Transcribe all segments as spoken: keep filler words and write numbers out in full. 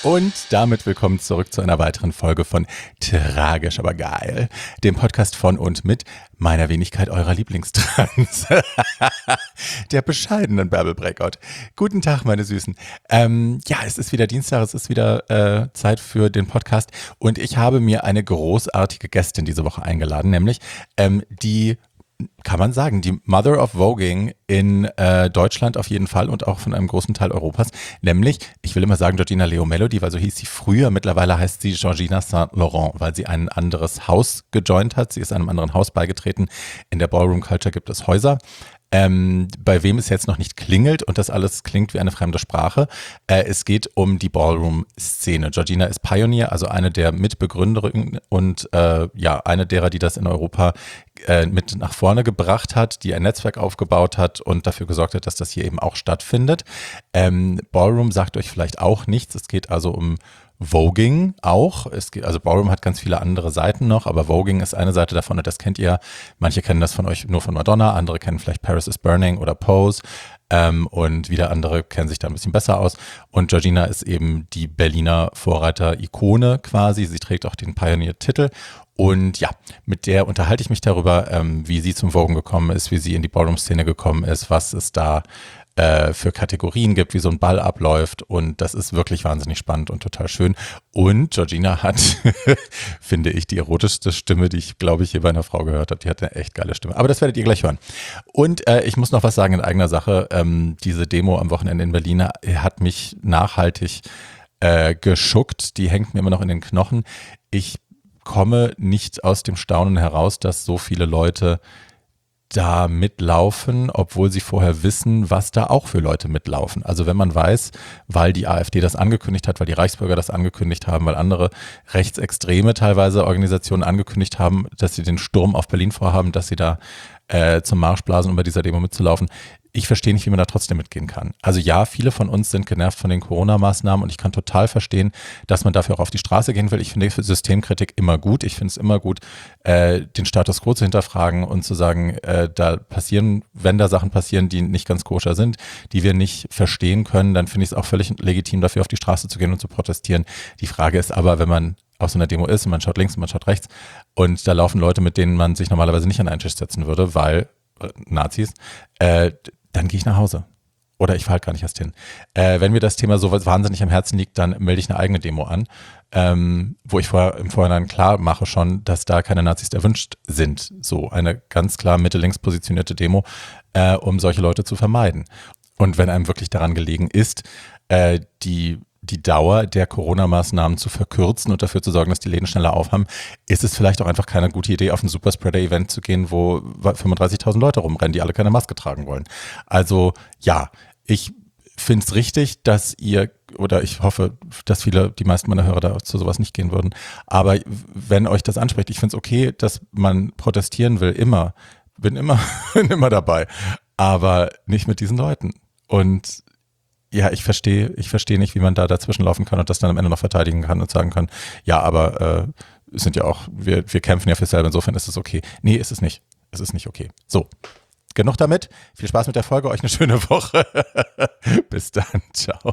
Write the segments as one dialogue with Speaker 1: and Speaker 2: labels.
Speaker 1: Und damit willkommen zurück zu einer weiteren Folge von Tragisch, aber geil, dem Podcast von und mit meiner Wenigkeit, eurer Lieblingstrans, der bescheidenen Bärbel Breakout. Guten Tag, meine Süßen. Ähm, ja, es ist wieder Dienstag, es ist wieder äh, Zeit für den Podcast und ich habe mir eine großartige Gästin diese Woche eingeladen, nämlich ähm, die kann man sagen, die Mother of Voguing in äh, Deutschland auf jeden Fall und auch von einem großen Teil Europas, nämlich, ich will immer sagen Georgina Leo Melody, weil so hieß sie früher, mittlerweile heißt sie Georgina Saint Laurent, weil sie ein anderes Haus gejoint hat, sie ist einem anderen Haus beigetreten, in der Ballroom Culture gibt es Häuser. Ähm, bei wem es jetzt noch nicht klingelt und das alles klingt wie eine fremde Sprache. Äh, es geht um die Ballroom-Szene. Georgina ist Pioneer, also eine der Mitbegründerinnen und äh, ja, eine derer, die das in Europa äh, mit nach vorne gebracht hat, die ein Netzwerk aufgebaut hat und dafür gesorgt hat, dass das hier eben auch stattfindet. Ähm, Ballroom sagt euch vielleicht auch nichts. Es geht also um Voguing auch. Es geht, also Ballroom hat ganz viele andere Seiten noch, aber Voguing ist eine Seite davon und das kennt ihr. Manche kennen das von euch nur von Madonna, andere kennen vielleicht Paris is Burning oder Pose ähm, und wieder andere kennen sich da ein bisschen besser aus. Und Georgina ist eben die Berliner Vorreiter-Ikone quasi. Sie trägt auch den Pioneer-Titel. Und ja, mit der unterhalte ich mich darüber, ähm, wie sie zum Voguing gekommen ist, wie sie in die Ballroom-Szene gekommen ist, was es da für Kategorien gibt, wie so ein Ball abläuft und das ist wirklich wahnsinnig spannend und total schön. Und Georgina hat, finde ich, die erotischste Stimme, die ich, glaube ich, je bei einer Frau gehört habe. Die hat eine echt geile Stimme. Aber das werdet ihr gleich hören. Und äh, ich muss noch was sagen in eigener Sache. Ähm, diese Demo am Wochenende in Berlin hat mich nachhaltig äh, geschuckt. Die hängt mir immer noch in den Knochen. Ich komme nicht aus dem Staunen heraus, dass so viele Leute da mitlaufen, obwohl sie vorher wissen, was da auch für Leute mitlaufen. Also wenn man weiß, weil die AfD das angekündigt hat, weil die Reichsbürger das angekündigt haben, weil andere rechtsextreme teilweise Organisationen angekündigt haben, dass sie den Sturm auf Berlin vorhaben, dass sie da äh, zum Marsch blasen, um bei dieser Demo mitzulaufen. Ich verstehe nicht, wie man da trotzdem mitgehen kann. Also ja, viele von uns sind genervt von den Corona-Maßnahmen und ich kann total verstehen, dass man dafür auch auf die Straße gehen will. Ich finde Systemkritik immer gut. Ich finde es immer gut, äh, den Status quo zu hinterfragen und zu sagen, äh, da passieren, wenn da Sachen passieren, die nicht ganz koscher sind, die wir nicht verstehen können, dann finde ich es auch völlig legitim, dafür auf die Straße zu gehen und zu protestieren. Die Frage ist aber, wenn man auf so einer Demo ist und man schaut links und man schaut rechts und da laufen Leute, mit denen man sich normalerweise nicht an einen Tisch setzen würde, weil äh, Nazis, äh, dann gehe ich nach Hause. Oder ich fahre halt gar nicht erst hin. Äh, wenn mir das Thema so wahnsinnig am Herzen liegt, dann melde ich eine eigene Demo an, ähm, wo ich vorher, im Vorhinein klar mache schon, dass da keine Nazis erwünscht sind. So eine ganz klar mitte-links positionierte Demo, äh, um solche Leute zu vermeiden. Und wenn einem wirklich daran gelegen ist, äh, die die Dauer der Corona-Maßnahmen zu verkürzen und dafür zu sorgen, dass die Läden schneller aufhaben, ist es vielleicht auch einfach keine gute Idee, auf ein Superspreader-Event zu gehen, wo fünfunddreißigtausend Leute rumrennen, die alle keine Maske tragen wollen. Also ja, ich finde es richtig, dass ihr, oder ich hoffe, dass viele, die meisten meiner Hörer da zu sowas nicht gehen würden, aber wenn euch das anspricht, ich finde es okay, dass man protestieren will, immer, bin immer, bin immer dabei, aber nicht mit diesen Leuten. Und ja, ich verstehe, ich verstehe nicht, wie man da dazwischen laufen kann und das dann am Ende noch verteidigen kann und sagen kann, ja, aber äh, sind ja auch, wir, wir kämpfen ja für selber, insofern ist es okay. Nee, ist es nicht. Es ist nicht okay. So, genug damit. Viel Spaß mit der Folge, euch eine schöne Woche. Bis dann, ciao.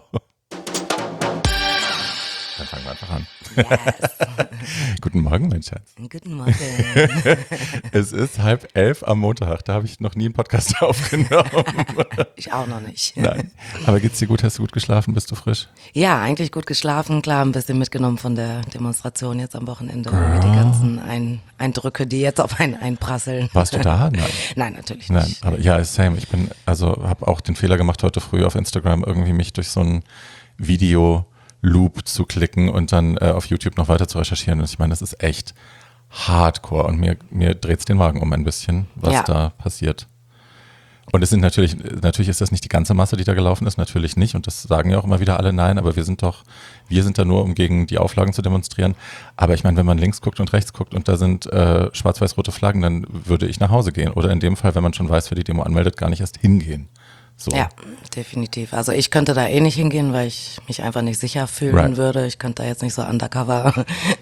Speaker 1: Dann fangen wir einfach an. Yes. Guten Morgen, mein Schatz.
Speaker 2: Guten Morgen.
Speaker 1: Es ist halb elf am Montag. Da habe ich noch nie einen Podcast aufgenommen.
Speaker 2: Ich auch noch nicht.
Speaker 1: Nein. Aber geht's dir gut? Hast du gut geschlafen? Bist du frisch?
Speaker 2: Ja, eigentlich gut geschlafen. Klar, ein bisschen mitgenommen von der Demonstration jetzt am Wochenende. Girl. Die ganzen ein Eindrücke, die jetzt auf einen einprasseln.
Speaker 1: Warst du da? Nein.
Speaker 2: Nein, natürlich
Speaker 1: Nein,
Speaker 2: nicht.
Speaker 1: aber ja, same. Ich bin, also habe auch den Fehler gemacht heute früh auf Instagram, irgendwie mich durch so ein Video Loop zu klicken und dann äh, auf YouTube noch weiter zu recherchieren. Und ich meine, das ist echt hardcore und mir, mir dreht es den Magen um ein bisschen, was ja. da passiert. Und es sind natürlich, natürlich ist das nicht die ganze Masse, die da gelaufen ist, natürlich nicht. Und das sagen ja auch immer wieder alle, nein, aber wir sind doch, wir sind da nur, um gegen die Auflagen zu demonstrieren. Aber ich meine, wenn man links guckt und rechts guckt und da sind äh, schwarz-weiß-rote Flaggen, dann würde ich nach Hause gehen. Oder in dem Fall, wenn man schon weiß, wer die Demo anmeldet, gar nicht erst hingehen. So.
Speaker 2: Ja, definitiv. Also ich könnte da eh nicht hingehen, weil ich mich einfach nicht sicher fühlen
Speaker 1: Right.
Speaker 2: würde. Ich könnte da jetzt nicht so undercover.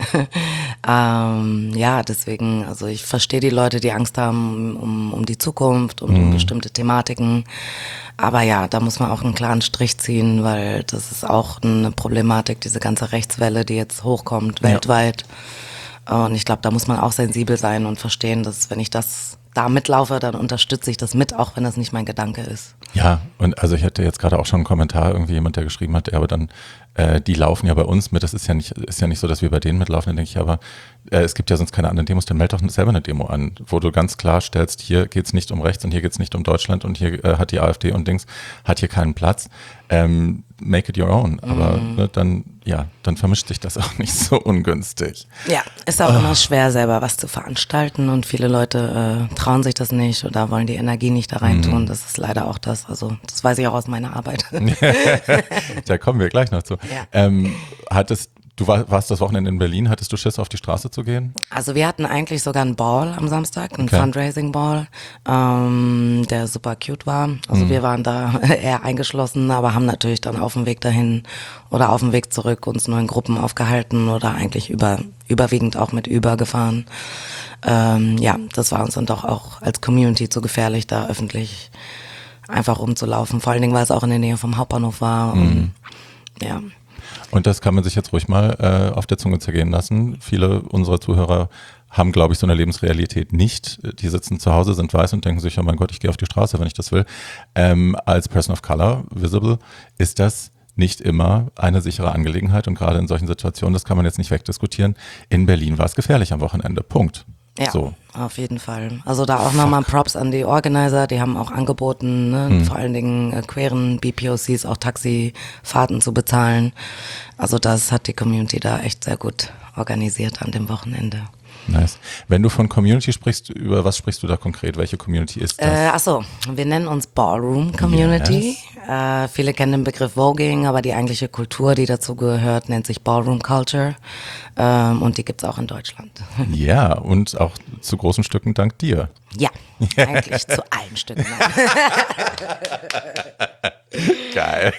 Speaker 2: ähm, ja, deswegen, also ich verstehe die Leute, die Angst haben um, um die Zukunft und um bestimmte Thematiken. Aber ja, da muss man auch einen klaren Strich ziehen, weil das ist auch eine Problematik, diese ganze Rechtswelle, die jetzt hochkommt,
Speaker 1: Ja.
Speaker 2: weltweit. Und ich glaube, da muss man auch sensibel sein und verstehen, dass wenn ich das da mitlaufe, dann unterstütze ich das mit, auch wenn das nicht mein Gedanke ist.
Speaker 1: Ja, und also ich hatte jetzt gerade auch schon einen Kommentar, irgendwie jemand, der geschrieben hat, ja, aber dann, äh, die laufen ja bei uns mit, das ist ja nicht, ist ja nicht so, dass wir bei denen mitlaufen, dann denke ich, aber äh, es gibt ja sonst keine anderen Demos, dann meld doch selber eine Demo an, wo du ganz klar stellst, hier geht's nicht um rechts und hier geht's nicht um Deutschland und hier äh, hat die AfD und Dings, hat hier keinen Platz. Ähm, make it your own, aber
Speaker 2: Mhm.
Speaker 1: ne, dann, ja, dann vermischt sich das auch nicht so ungünstig.
Speaker 2: Ja, ist auch immer schwer, selber was zu veranstalten und viele Leute äh, trauen sich das nicht oder wollen die Energie nicht da reintun.
Speaker 1: Mhm.
Speaker 2: Das ist leider auch das. Also das weiß ich auch aus meiner Arbeit.
Speaker 1: Da kommen wir gleich noch zu.
Speaker 2: Ja.
Speaker 1: Ähm, hattest, du war, warst das Wochenende in Berlin, hattest du Schiss, auf die Straße zu gehen?
Speaker 2: Also wir hatten eigentlich sogar einen Ball am Samstag, einen
Speaker 1: Okay.
Speaker 2: Fundraising-Ball, ähm, der super cute war. Also wir waren da eher eingeschlossen, aber haben natürlich dann auf dem Weg dahin oder auf dem Weg zurück uns nur in Gruppen aufgehalten oder eigentlich über, überwiegend auch mit Uber gefahren. Ähm, ja, das war uns dann doch auch als Community zu gefährlich, da öffentlich einfach rumzulaufen. Vor allen Dingen, weil es auch in der Nähe vom Hauptbahnhof war. Und, ja.
Speaker 1: Und das kann man sich jetzt ruhig mal äh, auf der Zunge zergehen lassen. Viele unserer Zuhörer haben, glaube ich, so eine Lebensrealität nicht. Die sitzen zu Hause, sind weiß und denken sich, oh mein Gott, ich gehe auf die Straße, wenn ich das will. Ähm, als Person of Color, visible, ist das nicht immer eine sichere Angelegenheit. Und gerade in solchen Situationen, das kann man jetzt nicht wegdiskutieren. In Berlin war es gefährlich am Wochenende. Punkt.
Speaker 2: Ja,
Speaker 1: So.
Speaker 2: auf jeden Fall. Also da auch nochmal Props an die Organizer, die haben auch angeboten, ne,
Speaker 1: Hm.
Speaker 2: vor allen Dingen äh, queeren B P O Cs auch Taxifahrten zu bezahlen. Also das hat die Community da echt sehr gut organisiert an dem Wochenende.
Speaker 1: Nice. Wenn du von Community sprichst, über was sprichst du da konkret? Welche Community ist das?
Speaker 2: Äh, achso, wir nennen uns Ballroom Community. Äh, viele kennen den Begriff Voging, aber die eigentliche Kultur, die dazu gehört, nennt sich Ballroom Culture. Ähm, und die gibt's auch in Deutschland.
Speaker 1: Ja, und auch zu großen Stücken dank dir.
Speaker 2: Ja, eigentlich zu allen Stücken.
Speaker 1: Geil.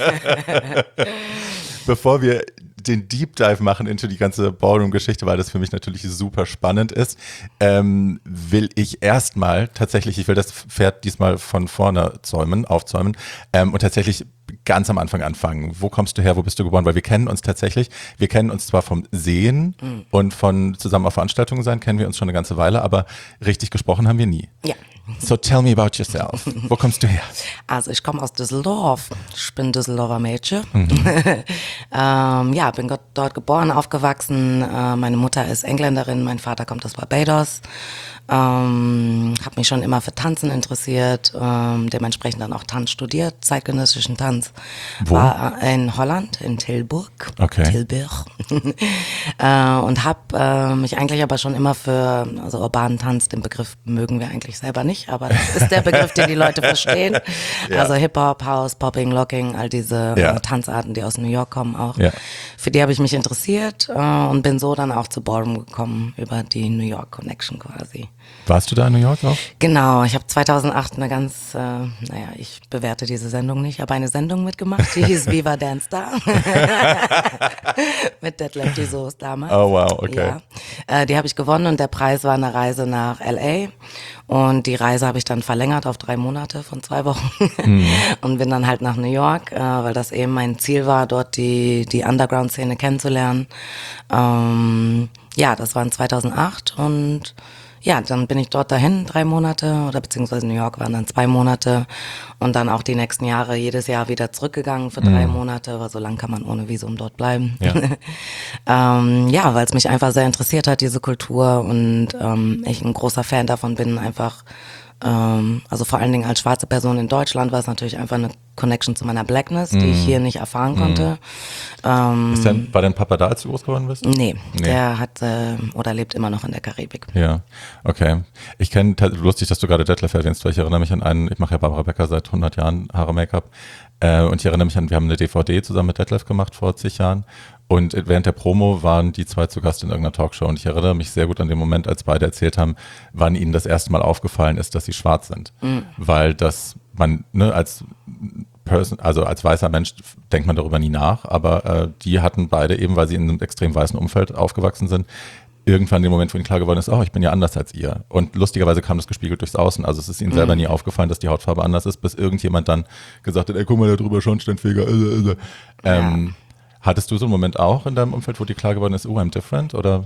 Speaker 1: Bevor wir den Deep Dive machen into die ganze Ballroom-Geschichte, weil das für mich natürlich super spannend ist, ähm, will ich erstmal tatsächlich, ich will das Pferd diesmal von vorne zäumen, aufzäumen ähm, und tatsächlich ganz am Anfang anfangen. Wo kommst du her, wo bist du geboren? Weil wir kennen uns tatsächlich, wir kennen uns zwar vom Sehen mhm. und von zusammen auf Veranstaltungen sein, kennen wir uns schon eine ganze Weile, aber richtig gesprochen haben wir nie.
Speaker 2: Ja.
Speaker 1: So tell me about yourself. Wo kommst du her?
Speaker 2: Also ich komme aus Düsseldorf. Ich bin Düsseldorfer Mädchen.
Speaker 1: Mhm.
Speaker 2: ähm, ja, bin dort geboren, aufgewachsen. Äh, meine Mutter ist Engländerin, mein Vater kommt aus Barbados. Ähm, habe mich schon immer für Tanzen interessiert, ähm, dementsprechend dann auch Tanz studiert, zeitgenössischen Tanz.
Speaker 1: Wo?
Speaker 2: War in Holland, in Tilburg.
Speaker 1: Okay.
Speaker 2: Tilburg. äh, und habe äh, mich eigentlich aber schon immer für, also urbanen Tanz, den Begriff mögen wir eigentlich selber nicht, aber das ist der Begriff, den die Leute verstehen.
Speaker 1: Ja.
Speaker 2: Also Hip-Hop, House, Popping, Locking, all diese
Speaker 1: Ja.
Speaker 2: äh, Tanzarten, die aus New York kommen auch.
Speaker 1: Ja.
Speaker 2: Für die habe ich mich interessiert äh, und bin so dann auch zu Ballroom gekommen, über die New York Connection quasi.
Speaker 1: Warst du da in New York auch?
Speaker 2: Genau, ich habe zweitausendacht eine ganz, äh, naja, ich bewerte diese Sendung nicht, aber eine Sendung mitgemacht, die hieß Viva Dance Star. Mit Detlef die Soße damals.
Speaker 1: Oh wow, okay.
Speaker 2: Ja. Äh, die habe ich gewonnen und der Preis war eine Reise nach L A. Und die Reise habe ich dann verlängert auf drei Monate von zwei Wochen
Speaker 1: Mhm.
Speaker 2: und bin dann halt nach New York, äh, weil das eben mein Ziel war, dort die, die Underground-Szene kennenzulernen. Ähm, ja, das war in zweitausendacht und ja, dann bin ich dort dahin, drei Monate, oder beziehungsweise New York waren dann zwei Monate und dann auch die nächsten Jahre jedes Jahr wieder zurückgegangen für drei
Speaker 1: Mhm.
Speaker 2: Monate, weil so lang kann man ohne Visum dort bleiben.
Speaker 1: Ja.
Speaker 2: ähm, ja, weil es mich einfach sehr interessiert hat, diese Kultur und ähm, ich ein großer Fan davon bin, einfach, ähm, also vor allen Dingen als schwarze Person in Deutschland war es natürlich einfach eine Connection zu meiner Blackness, die ich hier nicht erfahren konnte. Ähm,
Speaker 1: Ist dein, war dein Papa da, als du groß geworden bist?
Speaker 2: nee,
Speaker 1: Nee.
Speaker 2: der hat äh, oder lebt immer noch in der Karibik.
Speaker 1: Ja, okay. Ich kenne, lustig, dass du gerade Detlef erwähnst, weil ich erinnere mich an einen, ich mache ja Barbara Becker seit hundert Jahren Haare Make-up äh, und ich erinnere mich an, wir haben eine D V D zusammen mit Detlef gemacht vor zig Jahren und während der Promo waren die zwei zu Gast in irgendeiner Talkshow und ich erinnere mich sehr gut an den Moment, als beide erzählt haben, wann ihnen das erste Mal aufgefallen ist, dass sie schwarz sind, mhm. weil das man, ne, als Person, also als weißer Mensch denkt man darüber nie nach, aber äh, die hatten beide eben, weil sie in einem extrem weißen Umfeld aufgewachsen sind, irgendwann den Moment, wo ihnen klar geworden ist, oh, ich bin ja anders als ihr. Und lustigerweise kam das gespiegelt durchs Außen. Also es ist ihnen selber nie aufgefallen, dass die Hautfarbe anders ist, bis irgendjemand dann gesagt hat, ey, guck mal, da drüber Schornsteinfeger. Äh, äh. Ähm, ja. Hattest du so einen Moment auch in deinem Umfeld, wo dir klar geworden ist, oh, I'm different, oder?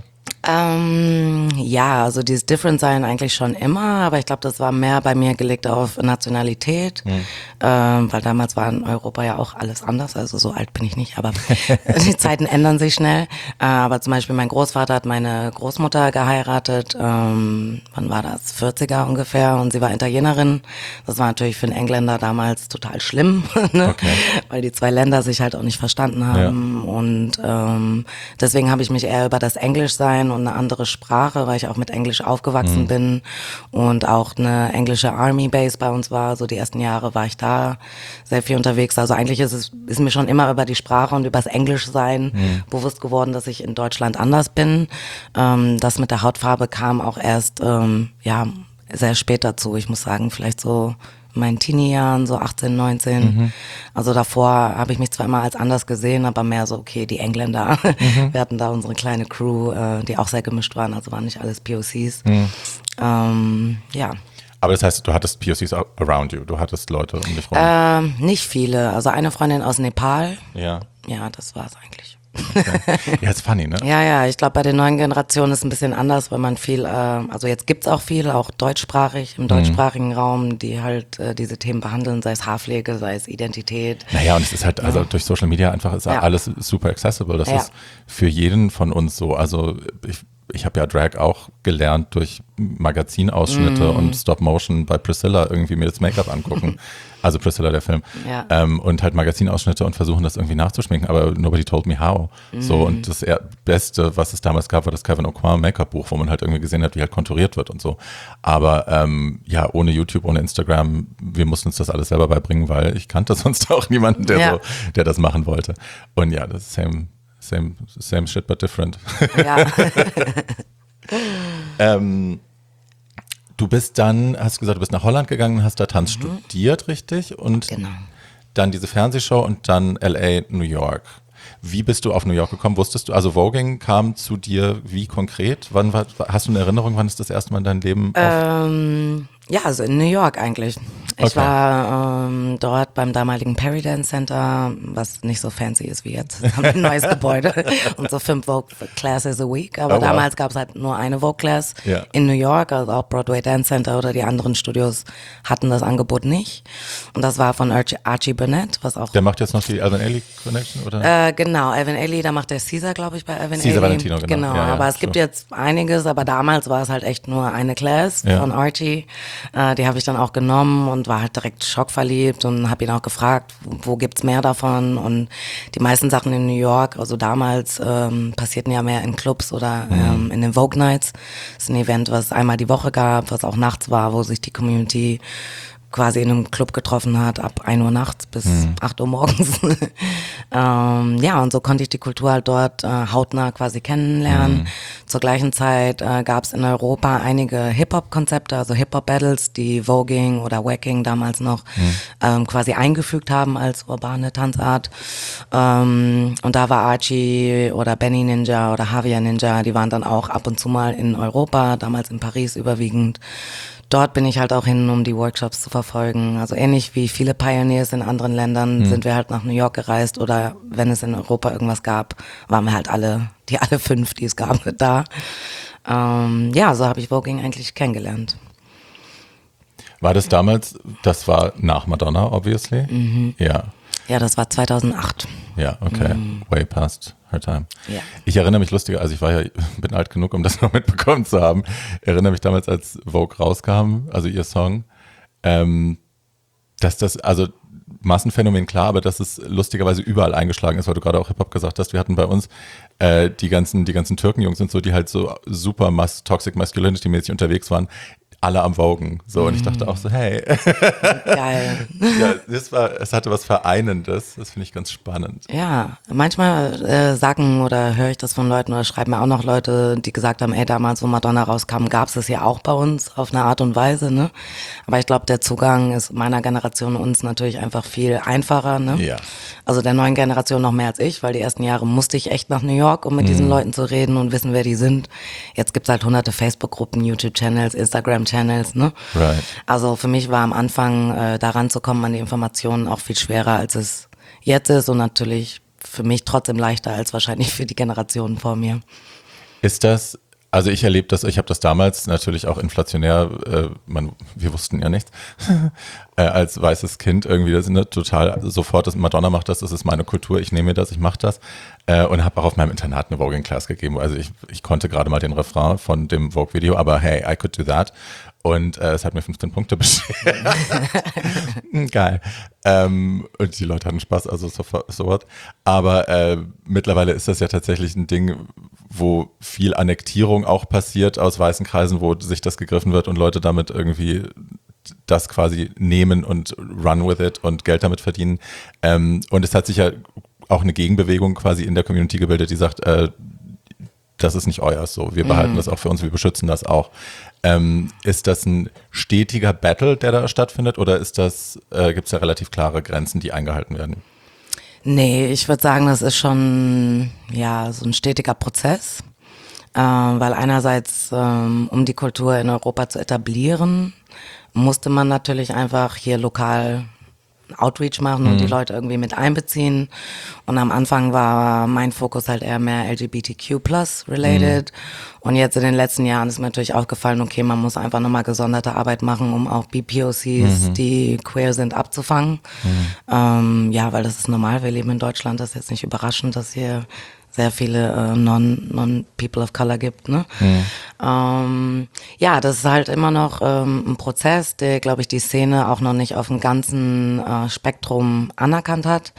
Speaker 2: Ähm, ja, also dieses Different-Sein eigentlich schon immer, aber ich glaube, das war mehr bei mir gelegt auf Nationalität, hm. ähm, weil damals war in Europa ja auch alles anders, also so alt bin ich nicht, aber die Zeiten ändern sich schnell. Äh, aber zum Beispiel mein Großvater hat meine Großmutter geheiratet, ähm, wann war das, vierziger ungefähr, und sie war Italienerin. Das war natürlich für einen Engländer damals total schlimm, ne? Okay. Weil die zwei Länder sich halt auch nicht verstanden haben, ja. Und ähm, deswegen habe ich mich eher über das Englischsein und eine andere Sprache, weil ich auch mit Englisch aufgewachsen mhm. bin und auch eine englische Army Base bei uns war. So die ersten Jahre war ich da sehr viel unterwegs. Also eigentlich ist es ist mir schon immer über die Sprache und über das Englischsein mhm. bewusst geworden, dass ich in Deutschland anders bin. Ähm, das mit der Hautfarbe kam auch erst ähm, ja sehr spät dazu. Ich muss sagen, vielleicht so in meinen Teenie-Jahren, so achtzehn, neunzehn. Mhm. Also davor habe ich mich zwar immer als anders gesehen, aber mehr so, okay, die Engländer. Mhm. Wir hatten da unsere kleine Crew, äh, die auch sehr gemischt waren, also waren nicht alles P O Cs. Mhm. Ähm, ja.
Speaker 1: Aber das heißt, du hattest P O Cs around you, du hattest Leute um dich rum?
Speaker 2: Ähm, nicht viele, also eine Freundin aus Nepal.
Speaker 1: Ja.
Speaker 2: Ja, das war's eigentlich.
Speaker 1: Okay. Ja, ist funny, ne?
Speaker 2: Ja, ja, ich glaube, bei den neuen Generationen ist es ein bisschen anders, weil man viel, äh, also jetzt gibt's auch viel, auch deutschsprachig, im deutschsprachigen mhm. Raum, die halt äh, diese Themen behandeln, sei es Haarpflege, sei es Identität.
Speaker 1: Naja, und es ist halt, also ja. durch Social Media einfach ist ja. alles super accessible. Das ja. ist für jeden von uns so. Also ich Ich habe ja Drag auch gelernt durch Magazinausschnitte mm. und Stop-Motion bei Priscilla irgendwie mir das Make-up angucken. Also Priscilla, der Film. Ja. Ähm, und halt Magazinausschnitte und versuchen das irgendwie nachzuschminken, aber nobody told me how. Mm. So, und das Beste, was es damals gab, war das Kevin Aucoin Make-up-Buch, wo man halt irgendwie gesehen hat, wie halt konturiert wird und so. Aber ähm, ja, ohne YouTube, ohne Instagram, wir mussten uns das alles selber beibringen, weil ich kannte sonst auch niemanden, der, ja. so, der das machen wollte. Und ja, das ist same. Same, same shit, but different. Ja. ähm, du bist dann, hast gesagt, du bist nach Holland gegangen, hast da Tanz mhm. studiert, richtig? Und genau. Dann diese Fernsehshow und dann L A, New York. Wie bist du auf New York gekommen? Wusstest du, also Voging kam zu dir wie konkret? Wann war, hast du eine Erinnerung, wann ist das erste Mal in deinem Leben?
Speaker 2: Ähm, ja, also in New York eigentlich. Ich okay. war ähm, dort beim damaligen Perry Dance Center, was nicht so fancy ist wie jetzt. Wir haben ein neues Gebäude und so fünf Vogue Classes a week. Aber oh, wow. damals gab es halt nur eine Vogue Class ja. in New York, also auch Broadway Dance Center oder die anderen Studios hatten das Angebot nicht. Und das war von Archie, Archie Burnett, was auch...
Speaker 1: Der macht jetzt noch die Alvin Ailey Connection, oder?
Speaker 2: Äh, genau, Alvin Ailey, da macht der Caesar, glaube ich, bei Alvin Ailey.
Speaker 1: Caesar Valentino, genau.
Speaker 2: Genau, ja, ja, aber es sure. gibt jetzt einiges, aber damals war es halt echt nur eine Class ja. von Archie. Äh, die habe ich dann auch genommen und war halt direkt schockverliebt und habe ihn auch gefragt, wo, wo gibt's mehr davon, und die meisten Sachen in New York, also damals ähm, passierten ja mehr in Clubs oder mhm. ähm, in den Vogue Nights. Das ist ein Event, was einmal die Woche gab, was auch nachts war, wo sich die Community quasi in einem Club getroffen hat, ab ein Uhr nachts bis mhm. acht Uhr morgens. ähm, ja, und so konnte ich die Kultur halt dort äh, hautnah quasi kennenlernen. Mhm. Zur gleichen Zeit äh, gab es in Europa einige Hip-Hop-Konzepte, also Hip-Hop-Battles, die Voging oder Wacking damals noch mhm. ähm, quasi eingefügt haben als urbane Tanzart. Ähm, und da war Archie oder Benny Ninja oder Javier Ninja, die waren dann auch ab und zu mal in Europa, damals in Paris überwiegend. Dort bin ich halt auch hin, um die Workshops zu verfolgen. Also ähnlich wie viele Pioneers in anderen Ländern mhm. sind wir halt nach New York gereist, oder wenn es in Europa irgendwas gab, waren wir halt alle, die alle fünf, die es gab, da. Ähm, ja, so habe ich Voging eigentlich kennengelernt.
Speaker 1: War das damals, das war nach Madonna, obviously? Mhm. Ja.
Speaker 2: Ja, das war zweitausendacht.
Speaker 1: Ja, okay. Mhm. Way past her time.
Speaker 2: Ja.
Speaker 1: Ich erinnere mich lustiger, also ich war ja, bin alt genug, um das noch mitbekommen zu haben. Ich erinnere mich damals, als Vogue rauskam, also ihr Song, ähm, dass das, also Massenphänomen, klar, aber dass es lustigerweise überall eingeschlagen ist, weil du gerade auch Hip-Hop gesagt hast. Wir hatten bei uns äh, die ganzen, die ganzen Türkenjungs und so, die halt so super mas- Toxic Masculinity-mäßig unterwegs waren. alle am Wogen. So, und ich dachte auch so, hey.
Speaker 2: Geil.
Speaker 1: Ja, das war, es hatte was Vereinendes. Das finde ich ganz spannend.
Speaker 2: Ja, manchmal äh, sagen oder höre ich das von Leuten oder schreiben mir auch noch Leute, die gesagt haben, ey, damals, wo Madonna rauskam, gab es das ja auch bei uns auf eine Art und Weise, ne? Aber ich glaube, der Zugang ist meiner Generation uns natürlich einfach viel einfacher, ne?
Speaker 1: Ja.
Speaker 2: Also der neuen Generation noch mehr als ich, weil die ersten Jahre musste ich echt nach New York, um mit mhm. diesen Leuten zu reden und wissen, wer die sind. Jetzt gibt's halt hunderte Facebook-Gruppen, YouTube-Channels, Instagram-Channels, ne?
Speaker 1: Right.
Speaker 2: Also für mich war am Anfang, äh, da ranzukommen an die Informationen auch viel schwerer, als es jetzt ist und natürlich für mich trotzdem leichter als wahrscheinlich für die Generationen vor mir.
Speaker 1: Ist das, also ich erlebe das, ich habe das damals natürlich auch inflationär, äh, man, wir wussten ja nichts, äh, als weißes Kind irgendwie, das ist ne, total sofort, das Madonna macht das, das ist meine Kultur, ich nehme mir das, ich mache das äh, und habe auch auf meinem Internat eine Voguing-Class gegeben. Also ich, ich konnte gerade mal den Refrain von dem Vogue-Video, aber hey, I could do that. Und äh, es hat mir fünfzehn Punkte beschert. Geil. Ähm, und die Leute hatten Spaß, also so, so what. Aber äh, mittlerweile ist das ja tatsächlich ein Ding, wo viel Annektierung auch passiert aus weißen Kreisen, wo sich das gegriffen wird und Leute damit irgendwie das quasi nehmen und run with it und Geld damit verdienen. Ähm, und es hat sich ja auch eine Gegenbewegung quasi in der Community gebildet, die sagt, äh, das ist nicht euer so. Wir behalten mm. das auch für uns, wir beschützen das auch. Ähm, ist das ein stetiger Battle, der da stattfindet, oder ist das, äh, gibt es da relativ klare Grenzen, die eingehalten werden?
Speaker 2: Nee, ich würde sagen, das ist schon ja so ein stetiger Prozess, äh, weil einerseits, ähm, um die Kultur in Europa zu etablieren, musste man natürlich einfach hier lokal Outreach machen und mhm. die Leute irgendwie mit einbeziehen. Und am Anfang war mein Fokus halt eher mehr L G B T Q plus related. Mhm. Und jetzt in den letzten Jahren ist mir natürlich aufgefallen, okay, man muss einfach nochmal gesonderte Arbeit machen, um auch B P O Cs, mhm. die queer sind, abzufangen. Mhm. Ähm, ja, weil das ist normal. Wir leben in Deutschland. Das ist jetzt nicht überraschend, dass hier sehr viele äh, non, non People of Color gibt, ne? Mhm. Ähm, ja, das ist halt immer noch ähm, ein Prozess, der, glaube ich, die Szene auch noch nicht auf dem ganzen äh, Spektrum anerkannt hat,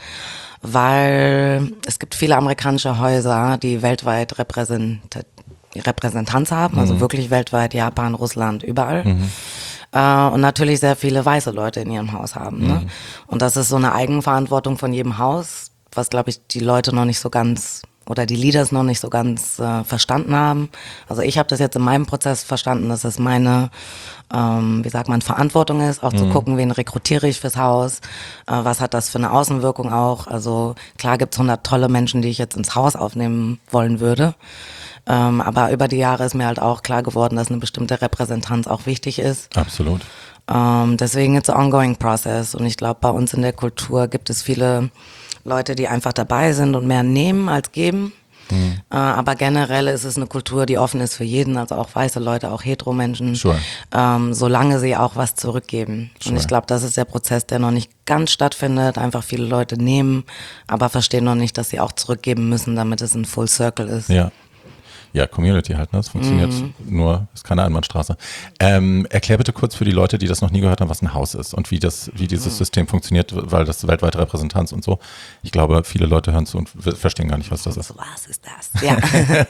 Speaker 2: weil es gibt viele amerikanische Häuser, die weltweit repräsent- Repräsentanz haben, mhm. also wirklich weltweit, Japan, Russland, überall. Mhm. Uh, und natürlich sehr viele weiße Leute in ihrem Haus haben. Ne? Mhm. Und das ist so eine Eigenverantwortung von jedem Haus, was, glaube ich, die Leute noch nicht so ganz oder die Leaders noch nicht so ganz äh, verstanden haben. Also ich habe das jetzt in meinem Prozess verstanden, dass es meine, ähm, wie sagt man, Verantwortung ist, auch mhm. zu gucken, wen rekrutiere ich fürs Haus, äh, was hat das für eine Außenwirkung auch. Also klar gibt's hundert tolle Menschen, die ich jetzt ins Haus aufnehmen wollen würde. Ähm, aber über die Jahre ist mir halt auch klar geworden, dass eine bestimmte Repräsentanz auch wichtig ist.
Speaker 1: Absolut.
Speaker 2: Ähm, deswegen it's an ongoing process. Und ich glaube, bei uns in der Kultur gibt es viele Leute, die einfach dabei sind und mehr nehmen als geben. Mhm. Äh, aber generell ist es eine Kultur, die offen ist für jeden, also auch weiße Leute, auch Hetero-Menschen,
Speaker 1: sure.
Speaker 2: ähm, solange sie auch was zurückgeben. Sure. Und ich glaube, das ist der Prozess, der noch nicht ganz stattfindet. Einfach viele Leute nehmen, aber verstehen noch nicht, dass sie auch zurückgeben müssen, damit es ein Full Circle ist.
Speaker 1: Ja. Ja, Community halt, ne? Das funktioniert mhm. nur, ist keine Einbahnstraße. Ähm, erklär bitte kurz für die Leute, die das noch nie gehört haben, was ein Haus ist und wie das, wie dieses mhm. System funktioniert, weil das weltweite Repräsentanz und so. Ich glaube, viele Leute hören zu und verstehen gar nicht, was das ist.
Speaker 2: Was ist das? Ja.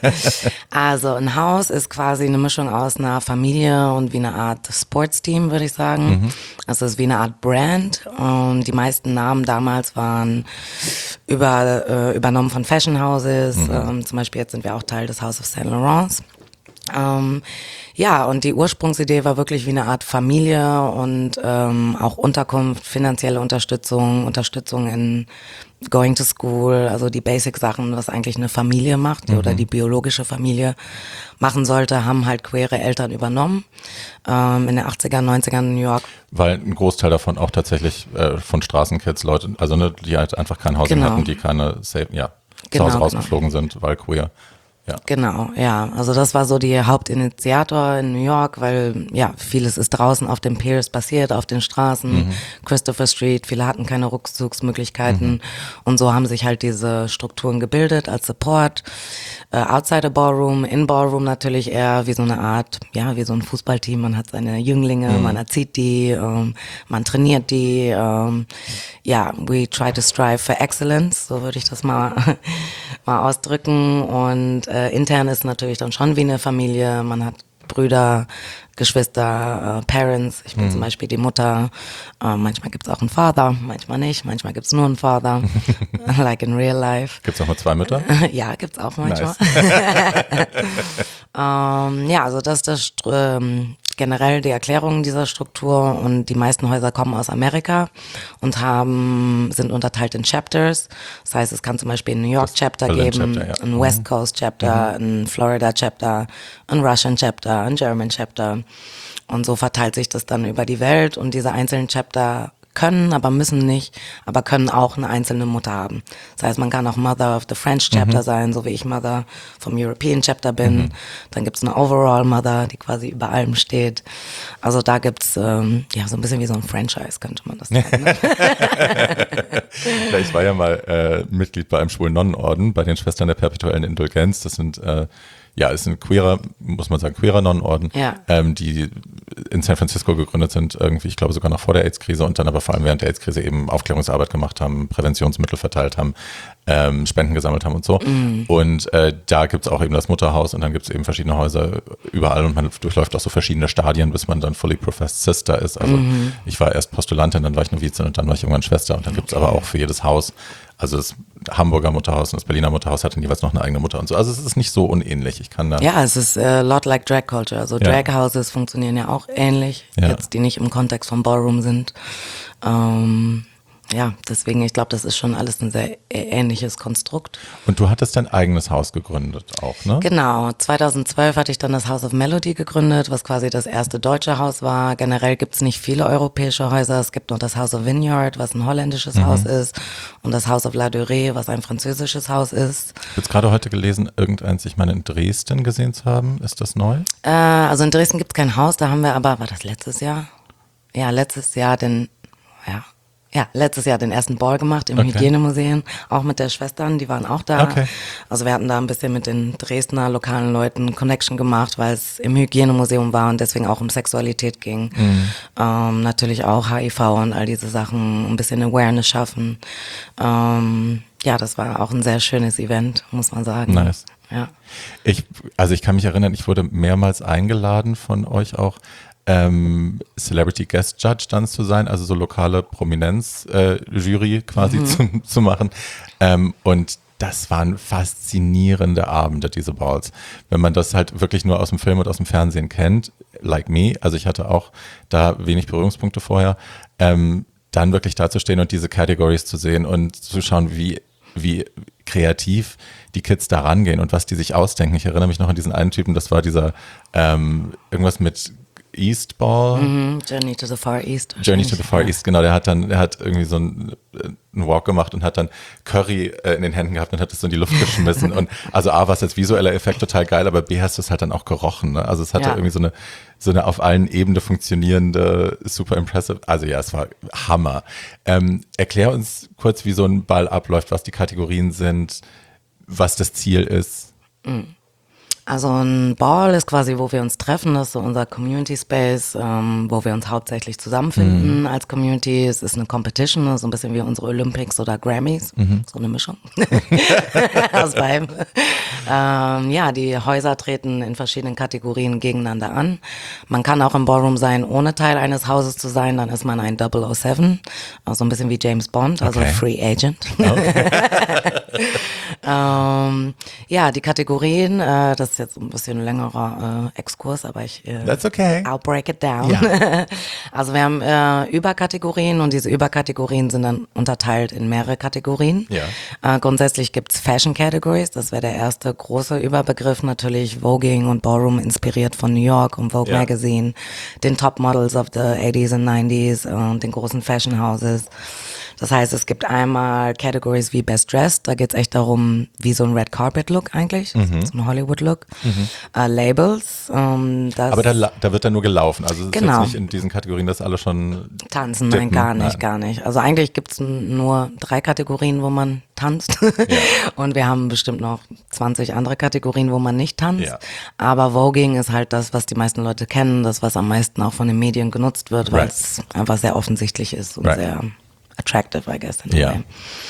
Speaker 2: Also ein Haus ist quasi eine Mischung aus einer Familie und wie eine Art Sportsteam, würde ich sagen. Mhm. Also es ist wie eine Art Brand. Und die meisten Namen damals waren über, äh, übernommen von Fashion Houses. Mhm. Ähm, zum Beispiel jetzt sind wir auch Teil des House of Saint Laurent. Ähm, ja, und die Ursprungsidee war wirklich wie eine Art Familie und ähm, auch Unterkunft, finanzielle Unterstützung, Unterstützung in Going to School, also die Basic-Sachen, was eigentlich eine Familie macht, mhm. oder die biologische Familie machen sollte, haben halt queere Eltern übernommen, ähm, in den achtzigern, neunzigern in New York.
Speaker 1: Weil ein Großteil davon auch tatsächlich äh, von Straßenkids, Leute, also ne, die halt einfach kein Haus
Speaker 2: genau.
Speaker 1: hatten, die keine Safe, ja,
Speaker 2: genau,
Speaker 1: zu Hause
Speaker 2: genau.
Speaker 1: rausgeflogen sind, weil queer. Ja.
Speaker 2: Genau, ja. Also das war so die Hauptinitiator in New York, weil ja, vieles ist draußen auf den Piers passiert, auf den Straßen, mhm. Christopher Street, viele hatten keine Rückzugsmöglichkeiten mhm. und so haben sich halt diese Strukturen gebildet als Support. Äh, outside the Ballroom, in Ballroom natürlich eher wie so eine Art, ja, wie so ein Fußballteam. Man hat seine Jünglinge, mhm. man erzieht die, ähm, man trainiert die. Ähm, ja, we try to strive for excellence, so würde ich das mal, mal ausdrücken. Und äh, intern ist natürlich dann schon wie eine Familie. Man hat Brüder, Geschwister, äh, Parents. Ich bin mhm. zum Beispiel die Mutter. Äh, manchmal gibt's auch einen Father, manchmal nicht. Manchmal gibt's nur einen Father, like in real life.
Speaker 1: Gibt's auch mal zwei Mütter?
Speaker 2: Ja, gibt's auch manchmal. Nice. ähm, ja, also das ist das ähm, generell die Erklärung dieser Struktur, und die meisten Häuser kommen aus Amerika und haben sind unterteilt in Chapters. Das heißt, es kann zum Beispiel ein New York Chapter
Speaker 1: Berlin
Speaker 2: geben,
Speaker 1: Chapter, ja.
Speaker 2: ein West Coast Chapter,
Speaker 1: mhm.
Speaker 2: ein Florida Chapter, ein Russian Chapter, ein German Chapter, und so verteilt sich das dann über die Welt, und diese einzelnen Chapter können, aber müssen nicht, aber können auch eine einzelne Mutter haben. Das heißt, man kann auch Mother of the French Chapter mhm. sein, so wie ich Mother vom European Chapter bin. Mhm. Dann gibt's eine Overall Mother, die quasi über allem steht. Also da gibt's ähm, ja so ein bisschen wie so ein Franchise, könnte man das sagen. Ne?
Speaker 1: Ja, ich war ja mal äh, Mitglied bei einem schwulen Nonnenorden, bei den Schwestern der Perpetuellen Indulgenz. Das sind äh, ja, ist ein queerer, muss man sagen, queerer Nonnenorden,
Speaker 2: ja.
Speaker 1: ähm, die in San Francisco gegründet sind, irgendwie, ich glaube sogar noch vor der AIDS-Krise, und dann aber vor allem während der AIDS-Krise eben Aufklärungsarbeit gemacht haben, Präventionsmittel verteilt haben, ähm, Spenden gesammelt haben und so. Mm. Und äh, da gibt's auch eben das Mutterhaus, und dann gibt's eben verschiedene Häuser überall, und man durchläuft auch so verschiedene Stadien, bis man dann fully professed Sister ist. Also mm. ich war erst Postulantin, dann war ich Novizin und dann war ich irgendwann Schwester, und dann gibt's okay. aber auch für jedes Haus, also das Hamburger Mutterhaus und das Berliner Mutterhaus hatten jeweils noch eine eigene Mutter und so. Also es ist nicht so unähnlich. Ich kann da
Speaker 2: ja, es ist a lot like Drag Culture. Also
Speaker 1: ja.
Speaker 2: Drag Houses funktionieren ja auch ähnlich,
Speaker 1: ja.
Speaker 2: jetzt die nicht im Kontext von Ballroom sind. Ähm, ja, deswegen, ich glaube, das ist schon alles ein sehr ähnliches Konstrukt.
Speaker 1: Und du hattest dein eigenes Haus gegründet auch, ne?
Speaker 2: Genau, zweitausendzwölf hatte ich dann das House of Melody gegründet, was quasi das erste deutsche Haus war. Generell gibt's nicht viele europäische Häuser. Es gibt noch das House of Vineyard, was ein holländisches mhm. Haus ist, und das House of La Durée, was ein französisches Haus ist.
Speaker 1: Ich habe jetzt gerade heute gelesen, irgendeins, ich meine, in Dresden gesehen zu haben. Ist das neu?
Speaker 2: Äh, also in Dresden gibt's kein Haus, da haben wir aber, war das letztes Jahr? Ja, letztes Jahr den, ja, Ja, letztes Jahr den ersten Ball gemacht im okay. Hygienemuseum, auch mit der Schwestern, die waren auch da.
Speaker 1: Okay.
Speaker 2: Also wir hatten da ein bisschen mit den Dresdner lokalen Leuten Connection gemacht, weil es im Hygienemuseum war und deswegen auch um Sexualität ging. Mhm. Ähm, natürlich auch H I V und all diese Sachen, ein bisschen Awareness schaffen. Ähm, ja, das war auch ein sehr schönes Event, muss man sagen.
Speaker 1: Nice.
Speaker 2: Ja.
Speaker 1: Ich, also ich kann mich erinnern, ich wurde mehrmals eingeladen von euch auch, Ähm, Celebrity Guest Judge dann zu sein, also so lokale Prominenz-Jury äh, quasi mhm. zu, zu machen. Ähm, und das waren faszinierende Abende, diese Balls. Wenn man das halt wirklich nur aus dem Film und aus dem Fernsehen kennt, like me, also ich hatte auch da wenig Berührungspunkte vorher, ähm, dann wirklich dazustehen und diese Categories zu sehen und zu schauen, wie, wie kreativ die Kids da rangehen und was die sich ausdenken. Ich erinnere mich noch an diesen einen Typen, das war dieser ähm, irgendwas mit East Ball.
Speaker 2: Mhm, Journey to the Far East.
Speaker 1: Journey to the Far East, genau. Der hat dann, der hat irgendwie so einen, einen Walk gemacht und hat dann Curry äh, in den Händen gehabt und hat es so in die Luft geschmissen. Und also A, war es als visueller Effekt total geil, aber B, hast du es halt dann auch gerochen. Ne? Also es hatte ja. irgendwie so eine, so eine auf allen Ebenen funktionierende, super impressive, also ja, es war Hammer. Ähm, erklär uns kurz, wie so ein Ball abläuft, was die Kategorien sind, was das Ziel ist.
Speaker 2: Mhm. Also ein Ball ist quasi, wo wir uns treffen, das ist so unser Community Space, ähm, wo wir uns hauptsächlich zusammenfinden mhm. als Community. Es ist eine Competition, so ein bisschen wie unsere Olympics oder Grammys, mhm. so eine Mischung aus beidem. Ähm, ja, die Häuser treten in verschiedenen Kategorien gegeneinander an. Man kann auch im Ballroom sein, ohne Teil eines Hauses zu sein, dann ist man ein double oh seven, also ein bisschen wie James Bond, also
Speaker 1: okay.
Speaker 2: Free Agent. Okay. ähm, ja, die Kategorien, äh, das ist jetzt ein bisschen längerer äh, Exkurs, aber ich äh,
Speaker 1: That's okay.
Speaker 2: I'll break it down.
Speaker 1: Ja.
Speaker 2: Also wir haben äh, Überkategorien und diese Überkategorien sind dann unterteilt in mehrere Kategorien.
Speaker 1: Ja.
Speaker 2: Äh, grundsätzlich gibt's Fashion Categories, das wäre der erste große Überbegriff, natürlich Voguing und Ballroom inspiriert von New York und Vogue
Speaker 1: ja.
Speaker 2: Magazine, den Top Models of the eighties und nineties und den großen Fashion Houses. Das heißt, es gibt einmal Categories wie Best Dressed, da geht's echt darum, wie so ein Red Carpet Look eigentlich, mhm. so ein Hollywood Look. Mhm. Uh, Labels. Ähm, das
Speaker 1: Aber da, da wird dann nur gelaufen, also es ist
Speaker 2: genau.
Speaker 1: jetzt nicht in diesen Kategorien, dass alle schon
Speaker 2: tanzen,
Speaker 1: dippen.
Speaker 2: nein, gar nicht,
Speaker 1: nein.
Speaker 2: gar nicht. Also eigentlich gibt's nur drei Kategorien, wo man tanzt ja. und wir haben bestimmt noch zwanzig andere Kategorien, wo man nicht tanzt. Ja. Aber Voguing ist halt das, was die meisten Leute kennen, das, was am meisten auch von den Medien genutzt wird, weil es right. einfach sehr offensichtlich ist und right. sehr attractive, I guess.
Speaker 1: Ja.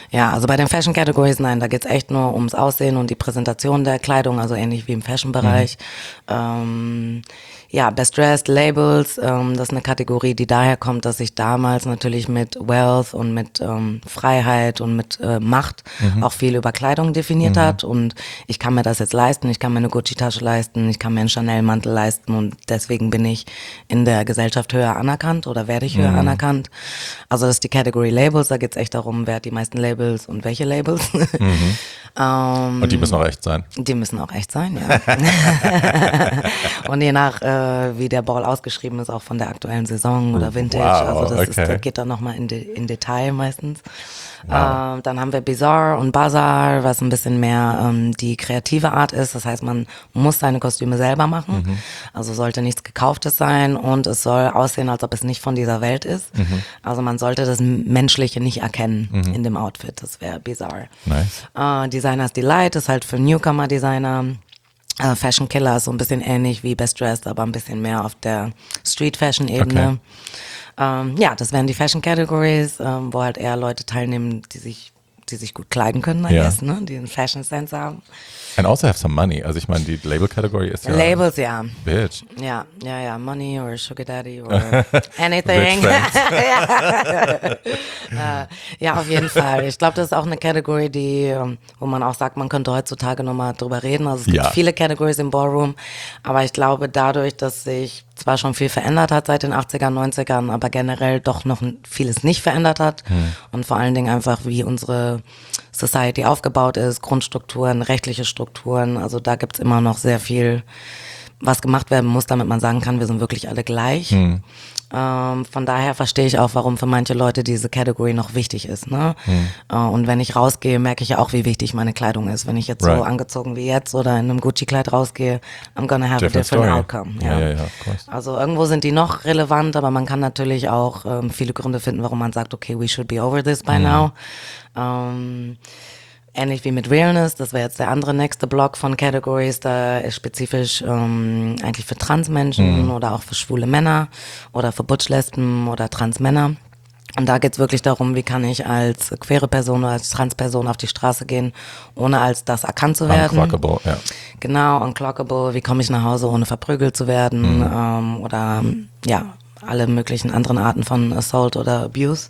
Speaker 2: Ja, also bei den Fashion Categories, nein, da geht's echt nur ums Aussehen und die Präsentation der Kleidung, also ähnlich wie im Fashion-Bereich. Mhm. Ähm, ja, Best Dressed, Labels, ähm, das ist eine Kategorie, die daher kommt, dass ich damals natürlich mit Wealth und mit ähm, Freiheit und mit äh, Macht mhm. auch viel über Kleidung definiert mhm. hat und ich kann mir das jetzt leisten, ich kann mir eine Gucci-Tasche leisten, ich kann mir einen Chanel-Mantel leisten und deswegen bin ich in der Gesellschaft höher anerkannt oder werde ich höher mhm. anerkannt. Also das ist die Kategorie Labels, da geht's echt darum, wer hat die meisten Labels und welche Labels. Mhm. ähm,
Speaker 1: und die müssen auch echt sein.
Speaker 2: Die müssen auch echt sein, ja. Und je nach äh, wie der Ball ausgeschrieben ist, auch von der aktuellen Saison oder Vintage.
Speaker 1: Wow,
Speaker 2: also das,
Speaker 1: okay.
Speaker 2: ist, das geht dann nochmal in, de, in Detail meistens. Wow. Äh, dann haben wir Bizarre und Bazaar, was ein bisschen mehr ähm, die kreative Art ist. Das heißt, man muss seine Kostüme selber machen. Mhm. Also sollte nichts Gekauftes sein und es soll aussehen, als ob es nicht von dieser Welt ist. Mhm. Also man sollte das Menschliche nicht erkennen mhm. in dem Outfit. Das wäre Bizarre.
Speaker 1: Nice.
Speaker 2: Äh, Designers Delight ist halt für Newcomer-Designer. Uh, Fashion Killer ist so ein bisschen ähnlich wie Best Dressed, aber ein bisschen mehr auf der Street-Fashion-Ebene. Okay. Ähm, ja, das wären die Fashion Categories, ähm, wo halt eher Leute teilnehmen, die sich, die sich gut kleiden können, I
Speaker 1: yeah.
Speaker 2: guess, ne? Die einen Fashion Sense haben.
Speaker 1: And also have some money. Also ich meine, die Label-Category ist ja...
Speaker 2: Labels, ja.
Speaker 1: Bitch.
Speaker 2: Ja, ja, ja. Money or Sugar Daddy or anything. uh, ja, auf jeden Fall. Ich glaube, das ist auch eine Category, die, wo man auch sagt, man könnte heutzutage nochmal drüber reden. Also es gibt
Speaker 1: ja.
Speaker 2: viele Categories im Ballroom, aber ich glaube, dadurch, dass sich zwar schon viel verändert hat seit den achtzigern, neunzigern, aber generell doch noch vieles nicht verändert hat hm. und vor allen Dingen einfach, wie unsere Society aufgebaut ist, Grundstrukturen, rechtliche Strukturen, also da gibt's immer noch sehr viel, was gemacht werden muss, damit man sagen kann, wir sind wirklich alle gleich. Hm. Ähm, von daher verstehe ich auch, warum für manche Leute diese Category noch wichtig ist. Ne? Hm. Äh, und wenn ich rausgehe, merke ich ja auch, wie wichtig meine Kleidung ist. Wenn ich jetzt right. so angezogen wie jetzt oder in einem Gucci-Kleid rausgehe, I'm gonna have different a different story. Outcome. Ja.
Speaker 1: Ja, ja, ja, of course.
Speaker 2: Also irgendwo sind die noch relevant, aber man kann natürlich auch ähm, viele Gründe finden, warum man sagt, okay, we should be over this by hm. now. Ähm, Ähnlich wie mit Realness, das wäre jetzt der andere nächste Block von Categories, da ist spezifisch ähm, eigentlich für Transmenschen mhm. oder auch für schwule Männer oder für Butch-Lesben oder Transmänner. Und da geht's wirklich darum, wie kann ich als queere Person oder als Transperson auf die Straße gehen, ohne als das erkannt zu werden.
Speaker 1: Unclockable, ja.
Speaker 2: Genau, unclockable, wie komme ich nach Hause, ohne verprügelt zu werden mhm. ähm, oder ja, alle möglichen anderen Arten von Assault oder Abuse.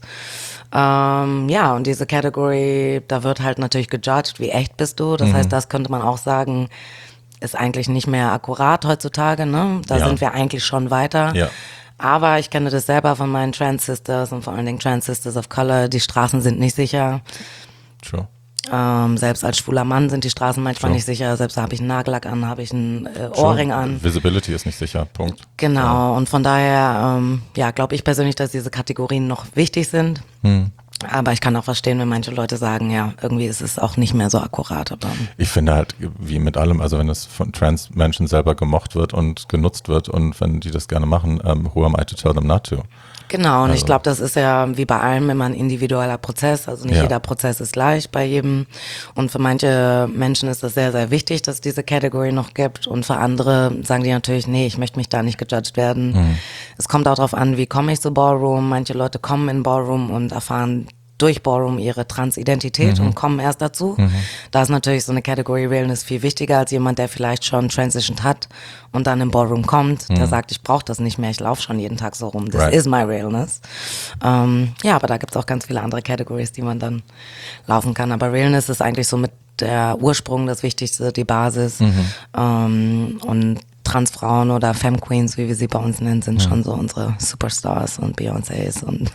Speaker 2: Ähm, ja, und diese Category, da wird halt natürlich gejudged, wie echt bist du. Das mhm. heißt, das könnte man auch sagen, ist eigentlich nicht mehr akkurat heutzutage, ne? Da ja. sind wir eigentlich schon weiter.
Speaker 1: Ja.
Speaker 2: Aber ich kenne das selber von meinen Trans Sisters und vor allen Dingen Trans Sisters of Color. Die Straßen sind nicht sicher.
Speaker 1: True.
Speaker 2: Ähm, selbst als schwuler Mann sind die Straßen manchmal
Speaker 1: True.
Speaker 2: nicht sicher. Selbst da habe ich einen Nagellack an, habe ich einen äh, Ohrring an.
Speaker 1: Visibility ist nicht sicher, Punkt.
Speaker 2: Genau,
Speaker 1: ja.
Speaker 2: und von daher, ähm, ja, glaube ich persönlich, dass diese Kategorien noch wichtig sind. Hm. Aber ich kann auch verstehen, wenn manche Leute sagen, ja, irgendwie ist es auch nicht mehr so akkurat. Aber
Speaker 1: ich finde halt, wie mit allem, also wenn es von Trans-Menschen selber gemocht wird und genutzt wird und wenn die das gerne machen, um, who am I to tell them not to?
Speaker 2: Genau, und
Speaker 1: also.
Speaker 2: ich glaube, das ist ja wie bei allem immer ein individueller Prozess. Also nicht
Speaker 1: ja.
Speaker 2: jeder Prozess ist gleich bei jedem. Und für manche Menschen ist das sehr, sehr wichtig, dass es diese Category noch gibt. Und für andere sagen die natürlich, nee, ich möchte mich da nicht gejudged werden. Mhm. Es kommt auch darauf an, wie komme ich zu Ballroom. Manche Leute kommen in Ballroom und erfahren durch Ballroom ihre Transidentität mhm. und kommen erst dazu. Mhm. Da ist natürlich so eine Category Realness viel wichtiger als jemand, der vielleicht schon transitioned hat und dann im Ballroom kommt, mhm. der sagt, ich brauche das nicht mehr, ich laufe schon jeden Tag so rum. This right. is my Realness. Ähm, ja, aber da gibt's auch ganz viele andere Categories, die man dann laufen kann. Aber Realness ist eigentlich so mit der Ursprung das Wichtigste, die Basis. Mhm. Ähm, und Transfrauen oder Femme Queens, wie wir sie bei uns nennen, sind ja. schon so unsere Superstars und Beyoncés und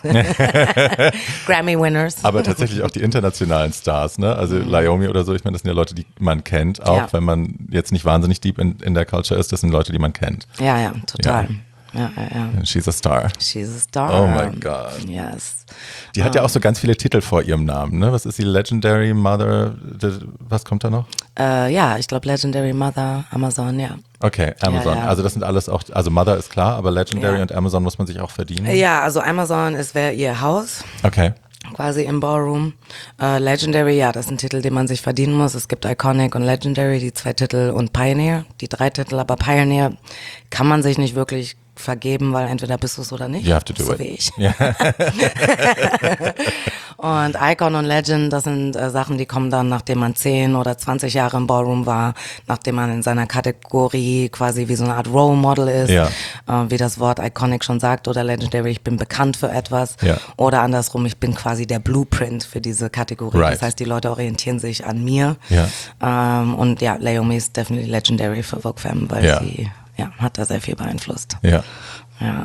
Speaker 2: Grammy-Winners.
Speaker 1: Aber tatsächlich auch die internationalen Stars, ne? Also mhm. Naomi oder so, ich meine, das sind ja Leute, die man kennt, auch ja. wenn man jetzt nicht wahnsinnig deep in, in der Culture ist, das sind Leute, die man kennt.
Speaker 2: Ja, ja, total.
Speaker 1: Ja.
Speaker 2: Ja, ja, ja.
Speaker 1: She's a star.
Speaker 2: She's a star.
Speaker 1: Oh my God.
Speaker 2: Yes.
Speaker 1: Die hat um, ja auch so ganz viele Titel vor ihrem Namen, ne? Was ist die Legendary Mother? Was kommt da noch?
Speaker 2: Äh, ja, ich glaube Legendary Mother, Amazon, ja.
Speaker 1: Okay, Amazon.
Speaker 2: Ja, ja.
Speaker 1: Also das sind alles auch, also Mother ist klar, aber Legendary
Speaker 2: ja.
Speaker 1: und Amazon muss man sich auch verdienen.
Speaker 2: Ja, also Amazon ist wäre ihr Haus.
Speaker 1: Okay.
Speaker 2: Quasi im Ballroom. Uh, Legendary, ja, das ist ein Titel, den man sich verdienen muss. Es gibt Iconic und Legendary, die zwei Titel, und Pioneer, die drei Titel. Aber Pioneer kann man sich nicht wirklich vergeben, weil entweder bist du es oder nicht.
Speaker 1: You have to do
Speaker 2: so
Speaker 1: it.
Speaker 2: Wie ich.
Speaker 1: Yeah.
Speaker 2: Und Icon und Legend, das sind äh, Sachen, die kommen dann, nachdem man zehn oder zwanzig Jahre im Ballroom war, nachdem man in seiner Kategorie quasi wie so eine Art Role Model ist,
Speaker 1: Ja.
Speaker 2: äh, wie das Wort Iconic schon sagt, oder Legendary, ich bin bekannt für etwas.
Speaker 1: Ja.
Speaker 2: Oder andersrum, ich bin quasi der Blueprint für diese Kategorie.
Speaker 1: Right.
Speaker 2: Das heißt, die Leute orientieren sich an mir.
Speaker 1: Ja.
Speaker 2: Ähm, und ja, Leomi ist definitely Legendary für Vogue Femme, weil
Speaker 1: Ja.
Speaker 2: sie ja, hat da sehr viel beeinflusst.
Speaker 1: Ja.
Speaker 2: Ja.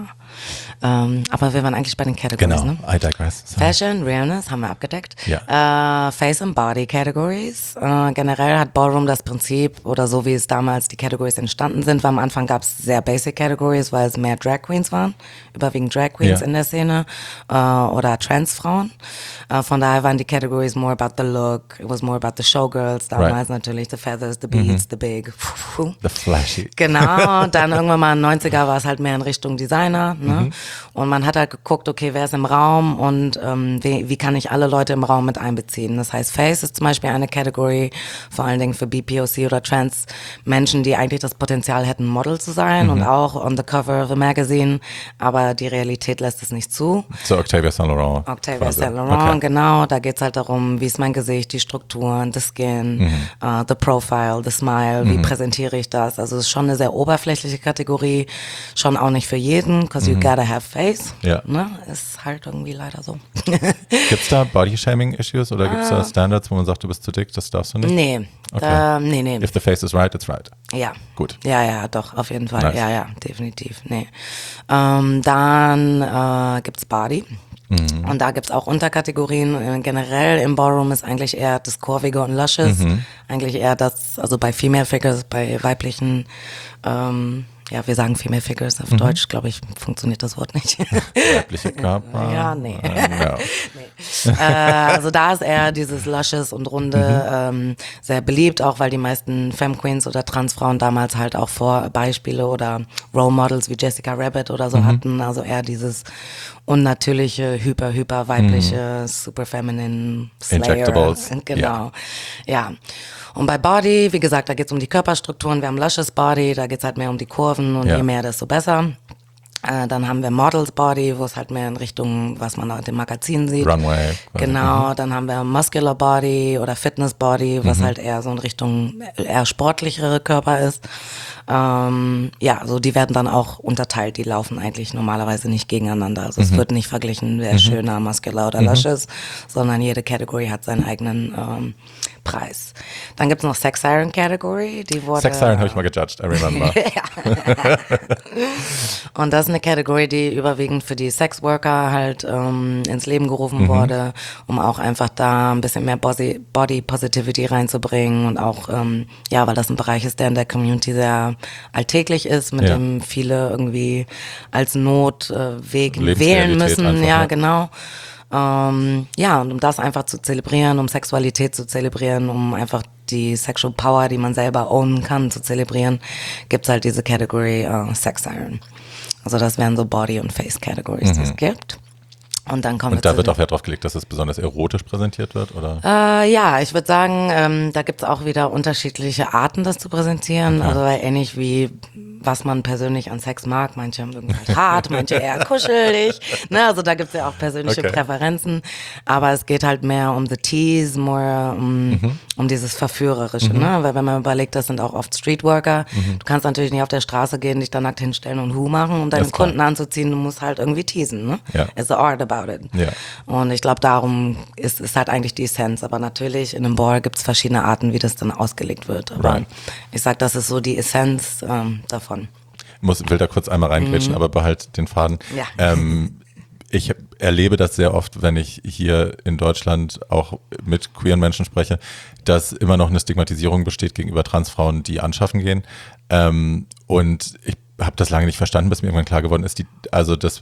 Speaker 2: Ähm, aber wir waren eigentlich bei den Categories,
Speaker 1: Genau,
Speaker 2: ne?
Speaker 1: I digress. Sorry.
Speaker 2: Fashion, Realness haben wir abgedeckt.
Speaker 1: Ja.
Speaker 2: Äh, Face and Body Categories. Äh, generell hat Ballroom das Prinzip, oder so wie es damals die Categories entstanden sind, weil am Anfang gab es sehr basic Categories, weil es mehr Drag Queens waren, überwiegend Drag Queens
Speaker 1: Ja.
Speaker 2: in der Szene äh, oder Transfrauen. Äh, von daher waren die Categories more about the look, it was more about the Showgirls, damals
Speaker 1: Right.
Speaker 2: natürlich the Feathers, the Beads, the Big.
Speaker 1: The flashy.
Speaker 2: Genau, dann irgendwann mal in den neunziger war es halt mehr in Richtung Designer, ne?
Speaker 1: Mhm.
Speaker 2: Und man hat halt geguckt, okay, wer ist im Raum und ähm, wie, wie kann ich alle Leute im Raum mit einbeziehen. Das heißt, Face ist zum Beispiel eine Category, vor allen Dingen für B P O C oder Trans-Menschen, die eigentlich das Potenzial hätten, Model zu sein
Speaker 1: Mhm.
Speaker 2: und auch on the cover of a magazine, aber die Realität lässt es nicht zu.
Speaker 1: So Octavia Saint Laurent.
Speaker 2: Octavia
Speaker 1: quasi.
Speaker 2: Saint Laurent,
Speaker 1: Okay.
Speaker 2: genau, da geht's halt darum, wie ist mein Gesicht, die Strukturen, the skin,
Speaker 1: Mhm.
Speaker 2: uh, the profile, the smile, wie präsentiere ich das. Also es ist schon eine sehr oberflächliche Kategorie, schon auch nicht für jeden, because you gotta have face.
Speaker 1: Ja.
Speaker 2: Ne? Ist halt irgendwie leider so.
Speaker 1: Gibt's da Body-Shaming-Issues oder gibt's da Standards, wo man sagt, du bist zu dick, das darfst du nicht?
Speaker 2: Nee,
Speaker 1: Okay.
Speaker 2: da, nee, nee.
Speaker 1: If the face is right, it's right.
Speaker 2: Ja.
Speaker 1: Gut.
Speaker 2: Ja, ja, doch, auf jeden Fall.
Speaker 1: Nice.
Speaker 2: Ja, ja, definitiv. Nee. Ähm, dann äh, gibt's Body.
Speaker 1: Mhm.
Speaker 2: Und da gibt's auch Unterkategorien. Äh, Generell im Ballroom ist eigentlich eher das Kurvige und Luscious.
Speaker 1: Mhm.
Speaker 2: Eigentlich eher das, also bei Female Figures, bei weiblichen, ähm, ja, wir sagen Female Figures auf Deutsch, glaube ich, funktioniert das Wort nicht.
Speaker 1: Weibliche Körper.
Speaker 2: Ja, nee.
Speaker 1: Ähm, ja.
Speaker 2: äh, also da ist eher dieses Luscious und Runde ähm, sehr beliebt, auch weil die meisten Femme Queens oder Transfrauen damals halt auch Vorbeispiele oder Role Models wie Jessica Rabbit oder so hatten. Also eher dieses unnatürliche, hyper, hyper weibliche, super feminine Slayer.
Speaker 1: Injectables.
Speaker 2: Genau. Ja. Und bei Body, wie gesagt, da geht's um die Körperstrukturen. Wir haben Luscious Body, da geht's halt mehr um die Kurven und
Speaker 1: Ja.
Speaker 2: je mehr, desto besser. Äh, dann haben wir Models Body, wo es halt mehr in Richtung, was man in dem Magazin sieht.
Speaker 1: Runway. quasi.
Speaker 2: Genau, dann haben wir Muscular Body oder Fitness Body, was halt eher so in Richtung eher sportlichere Körper ist. Ähm, ja, so die werden dann auch unterteilt, die laufen eigentlich normalerweise nicht gegeneinander. Also es wird nicht verglichen, wer ist schöner, Muscular oder Luscious, sondern jede Category hat seinen eigenen ähm, Preis. Dann gibt's noch Sex Siren Category, die wurde...
Speaker 1: Sex Siren habe ich mal gejudged, I remember.
Speaker 2: Und das ist eine Category, die überwiegend für die Sexworker halt ähm, ins Leben gerufen wurde, um auch einfach da ein bisschen mehr Body, Body Positivity reinzubringen und auch, ähm, ja, weil das ein Bereich ist, der in der Community sehr alltäglich ist, mit
Speaker 1: Ja.
Speaker 2: dem viele irgendwie als Notweg äh, wählen
Speaker 1: Lebensrealität
Speaker 2: müssen.
Speaker 1: einfach,
Speaker 2: ja,
Speaker 1: ne?
Speaker 2: genau. Ähm, ja, und um das einfach zu zelebrieren, um Sexualität zu zelebrieren, um einfach die Sexual Power, die man selber ownen kann, zu zelebrieren, gibt's halt diese Category äh, Sex Siren. Also das wären so Body- und Face-Categories, die es gibt. Und dann kommen
Speaker 1: Und
Speaker 2: wir
Speaker 1: da
Speaker 2: zu
Speaker 1: wird
Speaker 2: den-
Speaker 1: auch Wert drauf gelegt, dass es besonders erotisch präsentiert wird, oder?
Speaker 2: Äh, ja, ich würde sagen, ähm, da gibt's auch wieder unterschiedliche Arten, das zu präsentieren. Also weil ähnlich wie was man persönlich an Sex mag. Manche haben irgendwie hart, manche eher kuschelig. Ne? Also da gibt's ja auch persönliche
Speaker 1: Okay.
Speaker 2: Präferenzen. Aber es geht halt mehr um the tease, more um,
Speaker 1: Mhm.
Speaker 2: um dieses Verführerische. Ne? Weil wenn man überlegt, das sind auch oft Streetworker.
Speaker 1: Mhm.
Speaker 2: Du kannst natürlich nicht auf der Straße gehen, dich da nackt hinstellen und Hu machen, um deine
Speaker 1: ist klar.
Speaker 2: Kunden anzuziehen. Du musst halt irgendwie teasen. Ne?
Speaker 1: Ja.
Speaker 2: It's the art about it.
Speaker 1: Ja.
Speaker 2: Und ich glaube, darum ist, ist halt eigentlich die Essenz. Aber natürlich, in einem Ball gibt's verschiedene Arten, wie das dann ausgelegt wird. Aber
Speaker 1: Right.
Speaker 2: ich sag, das ist so die Essenz ähm, davon.
Speaker 1: Muss, will da kurz einmal reingrätschen, aber behalt den Faden.
Speaker 2: Ja.
Speaker 1: Ähm, ich erlebe das sehr oft, wenn ich hier in Deutschland auch mit queeren Menschen spreche, dass immer noch eine Stigmatisierung besteht gegenüber Transfrauen, die anschaffen gehen. Ähm, und ich habe das lange nicht verstanden, bis mir irgendwann klar geworden ist, die, also dass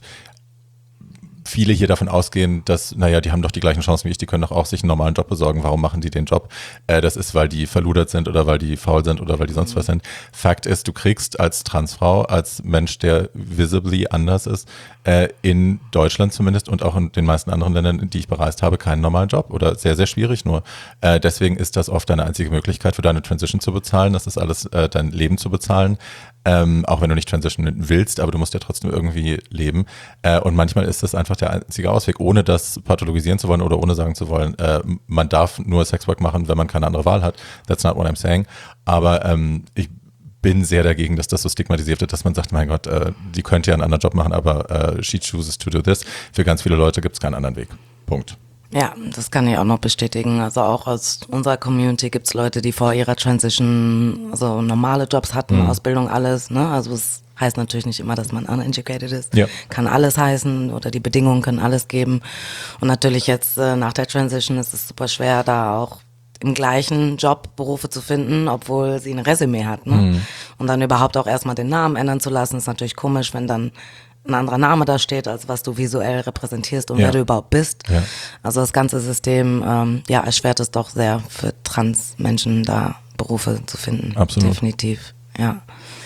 Speaker 1: viele hier davon ausgehen, dass, naja, die haben doch die gleichen Chancen wie ich, die können doch auch sich einen normalen Job besorgen, warum machen die den Job? Äh, das ist, weil die verludert sind oder weil die faul sind oder weil die sonst was sind. Fakt ist, du kriegst als Transfrau, als Mensch, der visibly anders ist, äh, in Deutschland zumindest und auch in den meisten anderen Ländern, die ich bereist habe, keinen normalen Job oder sehr, sehr schwierig nur. Äh, deswegen ist das oft deine einzige Möglichkeit für deine Transition zu bezahlen, das ist alles äh, dein Leben zu bezahlen. ähm, auch wenn du nicht transitionen willst, aber du musst ja trotzdem irgendwie leben. Äh, und manchmal ist das einfach der einzige Ausweg, ohne das pathologisieren zu wollen oder ohne sagen zu wollen, äh, man darf nur Sexwork machen, wenn man keine andere Wahl hat. That's not what I'm saying. Aber ähm, ich bin sehr dagegen, dass das so stigmatisiert wird, dass man sagt, mein Gott, äh, die könnte ja einen anderen Job machen, aber äh, she chooses to do this. Für ganz viele Leute gibt es keinen anderen Weg. Punkt.
Speaker 2: Ja, das kann ich auch noch bestätigen. Also auch aus unserer Community gibt's Leute, die vor ihrer Transition so normale Jobs hatten, mhm. Ausbildung, alles. Ne? Also es heißt natürlich nicht immer, dass man uneducated ist.
Speaker 1: Ja.
Speaker 2: Kann alles heißen oder die Bedingungen können alles geben. Und natürlich jetzt äh, nach der Transition ist es super schwer, da auch im gleichen Job Berufe zu finden, obwohl sie ein Resümee hat. Ne? Mhm. Und dann überhaupt auch erstmal den Namen ändern zu lassen, ist natürlich komisch, wenn dann ein anderer Name da steht, als was du visuell repräsentierst und
Speaker 1: ja.
Speaker 2: wer du überhaupt bist.
Speaker 1: Ja.
Speaker 2: Also das ganze System ähm, ja, erschwert es doch sehr für Trans-Menschen da Berufe zu finden.
Speaker 1: Absolut.
Speaker 2: Definitiv, ja.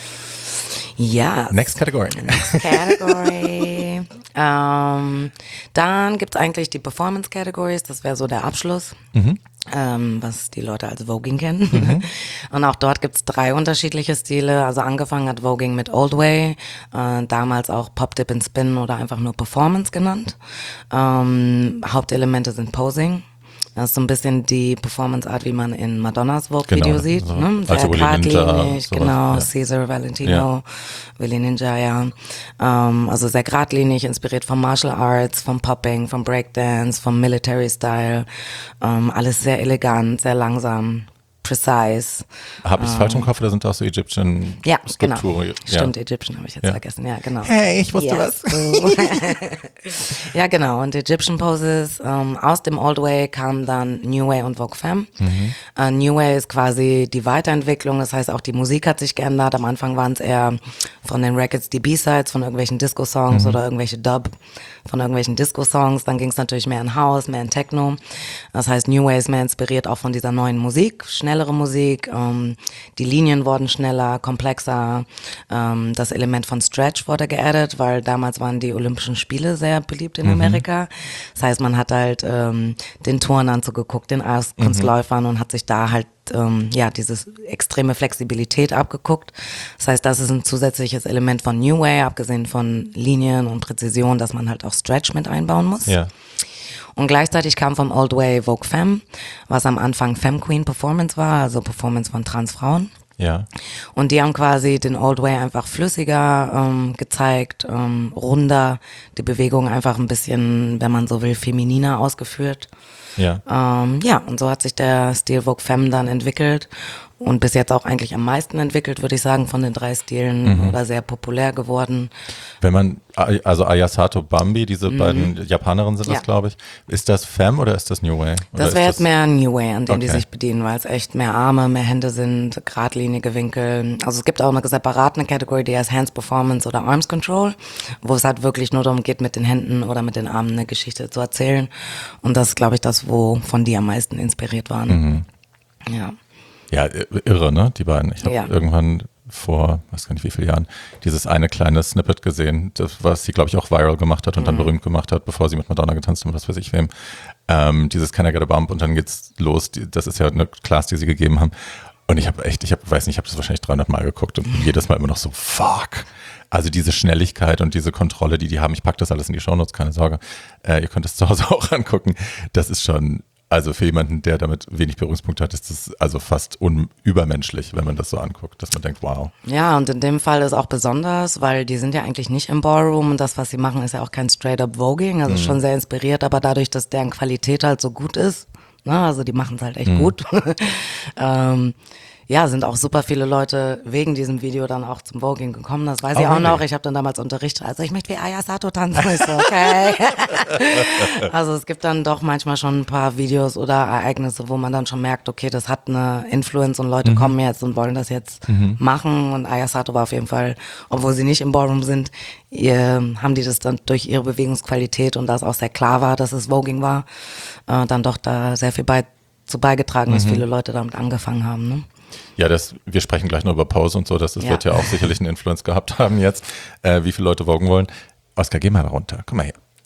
Speaker 2: Ja.
Speaker 1: Next category.
Speaker 2: Next category. ähm, dann gibt's eigentlich die Performance Categories, das wäre so der Abschluss. Mhm. Ähm, was die Leute als Voging kennen. Mhm. Und auch dort gibt's drei unterschiedliche Stile. Also angefangen hat Voging mit Old Way, äh, damals auch Pop, Dip and Spin oder einfach nur Performance genannt. Ähm, Hauptelemente sind Posing. Das ist so ein bisschen die Performance-Art, wie man in Madonnas Vogue-Video
Speaker 1: genau,
Speaker 2: sieht.
Speaker 1: so.
Speaker 2: Ne? Sehr
Speaker 1: also
Speaker 2: geradlinig, genau,
Speaker 1: ja.
Speaker 2: Caesar, Valentino,
Speaker 1: ja.
Speaker 2: Willy Ninja, ja. Ähm, also sehr geradlinig, inspiriert vom Martial Arts, vom Popping, vom Breakdance, vom Military-Style. Ähm, alles sehr elegant, sehr langsam, precise.
Speaker 1: Habe ich es ähm, falsch im Kopf oder sind das so Egyptian
Speaker 2: ja,
Speaker 1: Strukturen?
Speaker 2: Genau. Ja, stimmt, Egyptian habe ich jetzt
Speaker 1: ja.
Speaker 2: vergessen, ja, genau.
Speaker 1: Hey, ich wusste
Speaker 2: yes.
Speaker 1: was.
Speaker 2: Ja, genau, und Egyptian Poses, ähm, aus dem Old Way kam dann New Way und Vogue Femme. Mhm. Uh, New Way ist quasi die Weiterentwicklung, das heißt auch die Musik hat sich geändert. Am Anfang waren es eher von den Records die B-Sides, von irgendwelchen Disco-Songs mhm. oder irgendwelche Dub von irgendwelchen Disco-Songs. Dann ging es natürlich mehr in House, mehr in Techno. Das heißt, New Way ist mehr inspiriert auch von dieser neuen Musik, schnellere Musik. Ähm, die Linien wurden schneller, komplexer. Ähm, das Element von Stretch wurde geaddet, weil damals waren die Olympischen Spiele sehr beliebt in mhm. Amerika. Das heißt, man hat halt ähm, den Turnern zugeguckt, den Eiskunstläufern mhm. und hat sich da halt ähm, ja dieses extreme Flexibilität abgeguckt. Das heißt, das ist ein zusätzliches Element von New Way, abgesehen von Linien und Präzision, dass man halt auch Stretch mit einbauen muss.
Speaker 1: Ja.
Speaker 2: Und gleichzeitig kam vom Old Way Vogue Femme, was am Anfang Femme Queen Performance war, also Performance von Transfrauen.
Speaker 1: Ja.
Speaker 2: Und die haben quasi den Old Way einfach flüssiger ähm, gezeigt, ähm, runder, die Bewegung einfach ein bisschen, wenn man so will, femininer ausgeführt.
Speaker 1: Ja.
Speaker 2: Ähm, ja, und so hat sich der Stil Vogue Femme dann entwickelt und bis jetzt auch eigentlich am meisten entwickelt, würde ich sagen, von den drei Stilen mhm. oder sehr populär geworden.
Speaker 1: Wenn man, also Ayasato Bambi, diese mhm. beiden Japanerinnen sind das, ja. glaube ich. Ist das Femme oder ist das New Way? Oder
Speaker 2: das wäre jetzt mehr New Way, an dem
Speaker 1: okay.
Speaker 2: die sich bedienen, weil es echt mehr Arme, mehr Hände sind, geradlinige Winkel. Also es gibt auch eine separate Kategorie, die heißt Hands Performance oder Arms Control, wo es halt wirklich nur darum geht, mit den Händen oder mit den Armen eine Geschichte zu erzählen. Und das ist, glaube ich, das, wovon die am meisten inspiriert waren.
Speaker 1: Mhm.
Speaker 2: Ja.
Speaker 1: Ja, irre, ne, die beiden. Ich habe
Speaker 2: ja.
Speaker 1: irgendwann vor, weiß gar nicht wie viele Jahren, dieses eine kleine Snippet gesehen, das, was sie, glaube ich, auch viral gemacht hat und mhm. dann berühmt gemacht hat, bevor sie mit Madonna getanzt hat und was weiß ich wem. Ähm, dieses Can I Get a Bump und dann geht's los. Die, das ist ja eine Class, die sie gegeben haben. Und ich habe echt, ich hab, weiß nicht, ich habe das wahrscheinlich dreihundert Mal geguckt und mhm. jedes Mal immer noch so, fuck. Also diese Schnelligkeit und diese Kontrolle, die die haben. Ich packe das alles in die Shownotes, keine Sorge. Äh, ihr könnt es zu Hause auch angucken. Das ist schon... Also für jemanden, der damit wenig Berührungspunkte hat, ist das also fast unübermenschlich, wenn man das so anguckt, dass man denkt, wow.
Speaker 2: Ja, und in dem Fall ist auch besonders, weil die sind ja eigentlich nicht im Ballroom und das, was sie machen, ist ja auch kein straight-up Voging, also mhm. schon sehr inspiriert, aber dadurch, dass deren Qualität halt so gut ist, ne, also die machen es halt echt mhm. gut, ähm, ja, sind auch super viele Leute wegen diesem Video dann auch zum Voging gekommen. Das weiß
Speaker 1: oh,
Speaker 2: ich auch
Speaker 1: really?
Speaker 2: noch. Ich habe dann damals unterrichtet. Also ich möchte wie Ayasato tanzen. Ich so, okay. Also es gibt dann doch manchmal schon ein paar Videos oder Ereignisse, wo man dann schon merkt, okay, das hat eine Influence und Leute mhm. kommen jetzt und wollen das jetzt mhm. machen. Und Ayasato war auf jeden Fall, obwohl sie nicht im Ballroom sind, ihr, haben die das dann durch ihre Bewegungsqualität und da es auch sehr klar war, dass es Voging war, äh, dann doch da sehr viel bei, zu beigetragen, dass mhm. viele Leute damit angefangen haben, ne?
Speaker 1: Ja, das, wir sprechen gleich noch über Pose und so, das, das ja. wird ja auch sicherlich einen Influence gehabt haben jetzt, äh, wie viele Leute vogen wollen. Oskar, geh mal runter, komm mal her.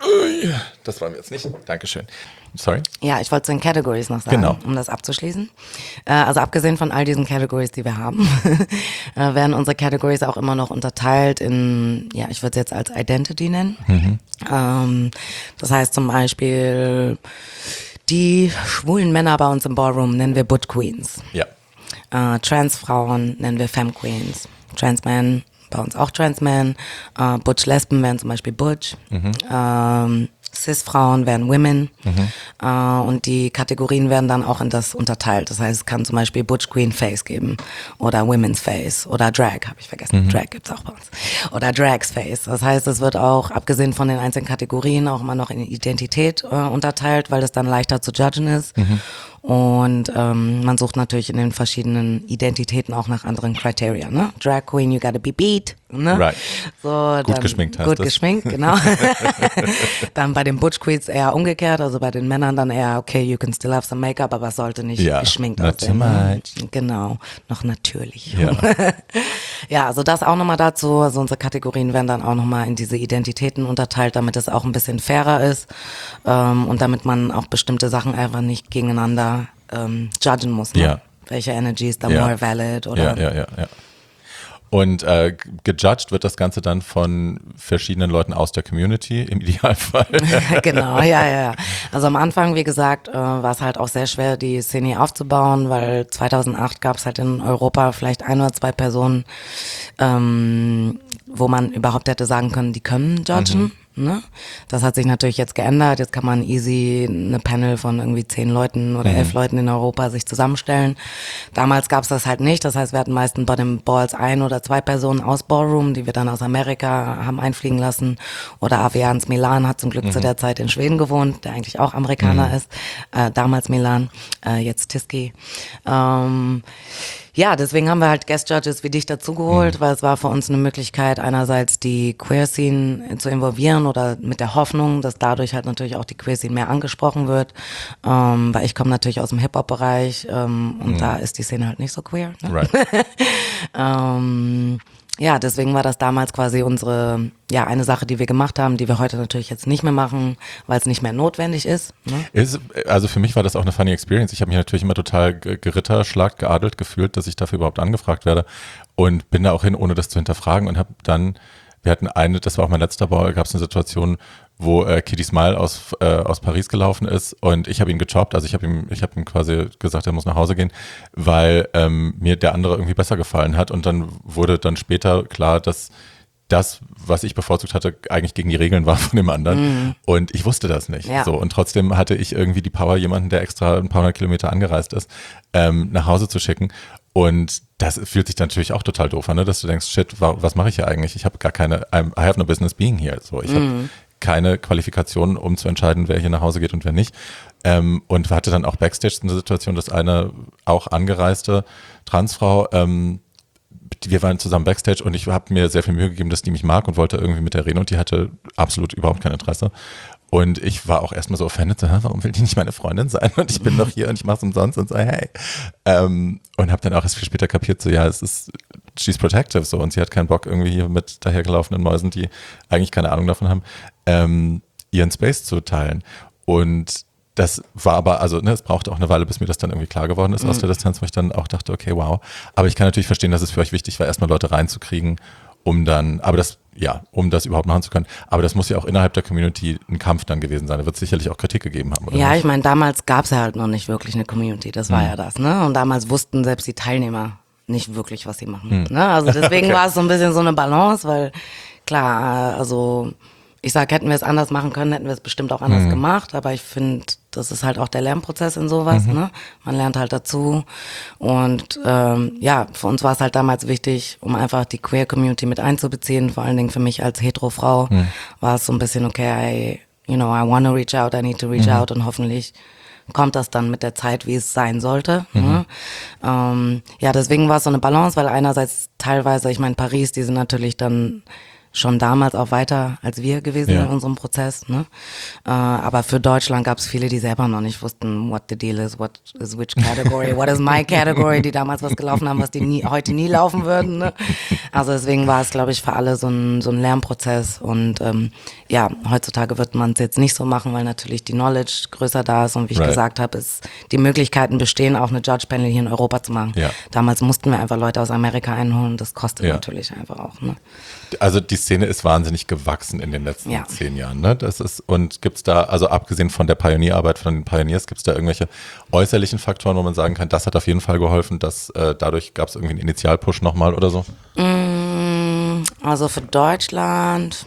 Speaker 1: Das wollen wir jetzt nicht. Dankeschön. Sorry?
Speaker 2: Ja, ich wollte zu den Categories noch sagen,
Speaker 1: Genau.
Speaker 2: um das abzuschließen. Äh, also abgesehen von all diesen Categories, die wir haben, äh, werden unsere Categories auch immer noch unterteilt in, ja, ich würde es jetzt als Identity nennen. Mhm. Ähm, das heißt zum Beispiel, die schwulen Männer bei uns im Ballroom nennen wir Butch Queens.
Speaker 1: Ja.
Speaker 2: Äh, Transfrauen nennen wir Femme Queens. Transmen bei uns auch Transmen. Äh, Butch Lesben wären zum Beispiel Butch. Mhm. Ähm, Cis-Frauen wären Women. Mhm. Äh, und die Kategorien werden dann auch in das unterteilt. Das heißt, es kann zum Beispiel Butch Queen Face geben oder Women's Face oder Drag, habe ich vergessen. Mhm. Drag gibt's auch bei uns. Oder Drags Face. Das heißt, es wird auch, abgesehen von den einzelnen Kategorien, auch immer noch in Identität äh, unterteilt, weil das dann leichter zu judgen ist. Mhm. Und ähm, man sucht natürlich in den verschiedenen Identitäten auch nach anderen Kriterien. Ne? Drag Queen, you gotta be beat. Ne?
Speaker 1: Right.
Speaker 2: So,
Speaker 1: gut
Speaker 2: dann,
Speaker 1: geschminkt heißt
Speaker 2: Gut
Speaker 1: das.
Speaker 2: geschminkt, genau. Dann bei den Butch Queens eher umgekehrt, also bei den Männern dann eher, okay, you can still have some Make-up, aber es sollte nicht
Speaker 1: ja,
Speaker 2: geschminkt
Speaker 1: not
Speaker 2: aussehen.
Speaker 1: too
Speaker 2: Ne?
Speaker 1: much.
Speaker 2: Genau, noch natürlich.
Speaker 1: Ja,
Speaker 2: ja, also das auch nochmal dazu. Also unsere Kategorien werden dann auch nochmal in diese Identitäten unterteilt, damit es auch ein bisschen fairer ist ähm, und damit man auch bestimmte Sachen einfach nicht gegeneinander ähm, judgen muss. Ne?
Speaker 1: Ja.
Speaker 2: Welche Energy ist da
Speaker 1: Ja.
Speaker 2: more valid oder...
Speaker 1: ja, ja, ja, ja. Und äh, gejudged wird das Ganze dann von verschiedenen Leuten aus der Community, im Idealfall.
Speaker 2: Genau, ja, ja. Also am Anfang, wie gesagt, äh, war es halt auch sehr schwer, die Szene aufzubauen, weil zweitausendacht gab es halt in Europa vielleicht ein oder zwei Personen, ähm, wo man überhaupt hätte sagen können, die können judgen. Mhm. Ne? Das hat sich natürlich jetzt geändert. Jetzt kann man easy eine Panel von irgendwie zehn Leuten oder mhm. elf Leuten in Europa sich zusammenstellen. Damals gab es das halt nicht. Das heißt, wir hatten meistens bei den Balls ein oder zwei Personen aus Ballroom, die wir dann aus Amerika haben einfliegen lassen. Oder Avians Milan hat zum Glück mhm. zu der Zeit in Schweden gewohnt, der eigentlich auch Amerikaner mhm. ist. Äh, damals Milan, äh, jetzt Tiski. Ähm, Ja, deswegen haben wir halt Guest Judges wie dich dazugeholt, mhm. weil es war für uns eine Möglichkeit, einerseits die Queer Scene zu involvieren oder mit der Hoffnung, dass dadurch halt natürlich auch die Queer Scene mehr angesprochen wird, ähm, weil ich komme natürlich aus dem Hip-Hop-Bereich ähm, und mhm. da ist die Szene halt nicht so queer. Ne?
Speaker 1: Right.
Speaker 2: ähm, ja, deswegen war das damals quasi unsere, ja, eine Sache, die wir gemacht haben, die wir heute natürlich jetzt nicht mehr machen, weil es nicht mehr notwendig ist. Ne?
Speaker 1: Ist, also für mich war das auch eine funny Experience. Ich habe mich natürlich immer total geritterschlagt, geadelt gefühlt, dass ich dafür überhaupt angefragt werde und bin da auch hin, ohne das zu hinterfragen und habe dann, wir hatten eine, das war auch mein letzter Ball, gab es eine Situation, wo äh, Kitty Smile aus äh, aus Paris gelaufen ist und ich habe ihn gejobbt, also ich habe ihm ich habe ihm quasi gesagt, er muss nach Hause gehen, weil ähm, mir der andere irgendwie besser gefallen hat und dann wurde dann später klar, dass das, was ich bevorzugt hatte, eigentlich gegen die Regeln war von dem anderen mm. und ich wusste das nicht.
Speaker 2: Ja.
Speaker 1: So und trotzdem hatte ich irgendwie die Power, jemanden, der extra ein paar hundert Kilometer angereist ist, ähm, nach Hause zu schicken. Und das fühlt sich dann natürlich auch total doof an, ne? Dass du denkst, shit, was mache ich hier eigentlich? Ich habe gar keine, I'm, I have no business being here. So, ich mm. habe keine Qualifikationen, um zu entscheiden, wer hier nach Hause geht und wer nicht. Ähm, und hatte dann auch Backstage eine Situation, dass eine auch angereiste Transfrau, ähm, wir waren zusammen Backstage und ich habe mir sehr viel Mühe gegeben, dass die mich mag und wollte irgendwie mit der reden und die hatte absolut überhaupt kein Interesse. Und ich war auch erstmal so offended, so, warum will die nicht meine Freundin sein? Und ich bin doch hier und ich mache es umsonst und so, hey. Ähm, und habe dann auch erst viel später kapiert, so ja, es ist, she's protective so und sie hat keinen Bock irgendwie hier mit dahergelaufenen Mäusen, die eigentlich keine Ahnung davon haben, ähm, ihren Space zu teilen. Und das war aber, also ne, es brauchte auch eine Weile, bis mir das dann irgendwie klar geworden ist mhm. aus der Distanz, wo ich dann auch dachte, okay, wow. Aber ich kann natürlich verstehen, dass es für euch wichtig war, erstmal Leute reinzukriegen, um dann, aber das, ja, um das überhaupt machen zu können. Aber das muss ja auch innerhalb der Community ein Kampf dann gewesen sein. Da wird es sicherlich auch Kritik gegeben haben, oder?
Speaker 2: Ja,
Speaker 1: nicht?
Speaker 2: Ich meine, damals gab es ja halt noch nicht wirklich eine Community, das war mhm. ja das, ne? Und damals wussten selbst die Teilnehmer nicht wirklich, was sie machen. Mhm. Ne? Also deswegen okay. war es so ein bisschen so eine Balance, weil klar, also ich sag, hätten wir es anders machen können, hätten wir es bestimmt auch anders mhm. gemacht, aber ich finde, das ist halt auch der Lernprozess in sowas, mhm. ne? Man lernt halt dazu und ähm, ja, für uns war es halt damals wichtig, um einfach die Queer-Community mit einzubeziehen, vor allen Dingen für mich als Hetero-Frau mhm. war es so ein bisschen, okay, I, you know, I want to reach out, I need to reach mhm. out und hoffentlich kommt das dann mit der Zeit, wie es sein sollte. Mhm. Ne? Ähm, ja, deswegen war es so eine Balance, weil einerseits teilweise, ich meine, Paris, die sind natürlich dann schon damals auch weiter als wir gewesen
Speaker 1: Ja.
Speaker 2: in unserem Prozess. Ne? Äh, aber für Deutschland gab es viele, die selber noch nicht wussten, what the deal is, what is which category, what is my category, die damals was gelaufen haben, was die nie, heute nie laufen würden. Ne? Also deswegen war es, glaube ich, für alle so ein, so ein Lernprozess. Und ähm, ja, heutzutage wird man es jetzt nicht so machen, weil natürlich die Knowledge größer da ist. Und wie ich
Speaker 1: Right.
Speaker 2: gesagt habe, ist die Möglichkeiten bestehen, auch eine Judge-Panel hier in Europa zu machen.
Speaker 1: Ja.
Speaker 2: Damals mussten wir einfach Leute aus Amerika einholen. Das kostet
Speaker 1: Ja.
Speaker 2: natürlich einfach auch. Ne?
Speaker 1: Also die Szene ist wahnsinnig gewachsen in den letzten
Speaker 2: Ja.
Speaker 1: zehn Jahren. Ne? Das ist, und gibt es da, also abgesehen von der Pionierarbeit von den Pioneers, gibt es da irgendwelche äußerlichen Faktoren, wo man sagen kann, das hat auf jeden Fall geholfen, dass äh, dadurch gab es irgendwie einen Initialpush nochmal oder so?
Speaker 2: Also für Deutschland,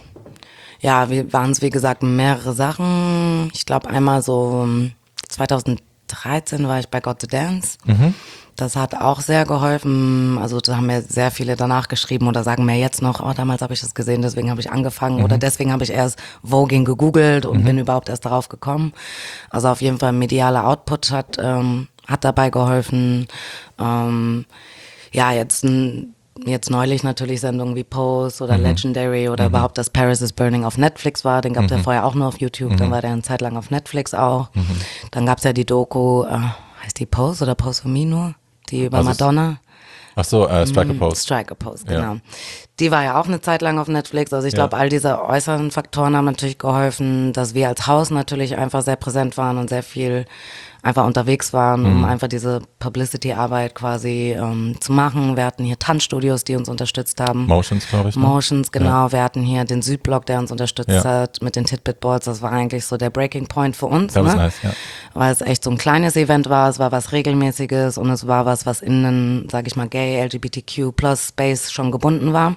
Speaker 2: ja, waren es wie gesagt mehrere Sachen. Ich glaube einmal so um, zweitausenddreizehn war ich bei Got to Dance. Das hat auch sehr geholfen. Also da haben mir sehr viele danach geschrieben oder sagen mir jetzt noch, oh, damals habe ich das gesehen, deswegen habe ich angefangen oder deswegen habe ich erst Voging gegoogelt und bin überhaupt erst darauf gekommen. Also auf jeden Fall medialer Output hat, ähm, hat dabei geholfen. Ähm, ja, jetzt ein Jetzt neulich natürlich Sendungen wie Pose oder Legendary oder überhaupt, dass Paris is Burning auf Netflix war. Den gab es ja vorher auch nur auf YouTube. Dann war der eine Zeit lang auf Netflix auch. Dann gab es ja die Doku, äh, heißt die Pose oder Pose for Me nur? Die über
Speaker 1: Also es-
Speaker 2: Madonna.
Speaker 1: Ach so, äh, Strike a Pose.
Speaker 2: Strike a Pose,
Speaker 1: Ja.
Speaker 2: genau. Die war ja auch eine Zeit lang auf Netflix. Also ich glaube, all diese äußeren Faktoren haben natürlich geholfen, dass wir als Haus natürlich einfach sehr präsent waren und sehr viel einfach unterwegs waren, um einfach diese Publicity-Arbeit quasi ähm, zu machen. Wir hatten hier Tanzstudios, die uns unterstützt haben.
Speaker 1: Motions, glaube ich. Ne?
Speaker 2: Motions, genau. Wir hatten hier den Südblock, der uns unterstützt
Speaker 1: Ja.
Speaker 2: hat mit den Titbit Balls. Das war eigentlich so der Breaking Point für uns.
Speaker 1: Das
Speaker 2: ne?
Speaker 1: ist nice, ja.
Speaker 2: Weil es echt so ein kleines Event war. Es war was Regelmäßiges und es war was, was in einen, sag ich mal, Gay, L G B T Q plus Space schon gebunden war.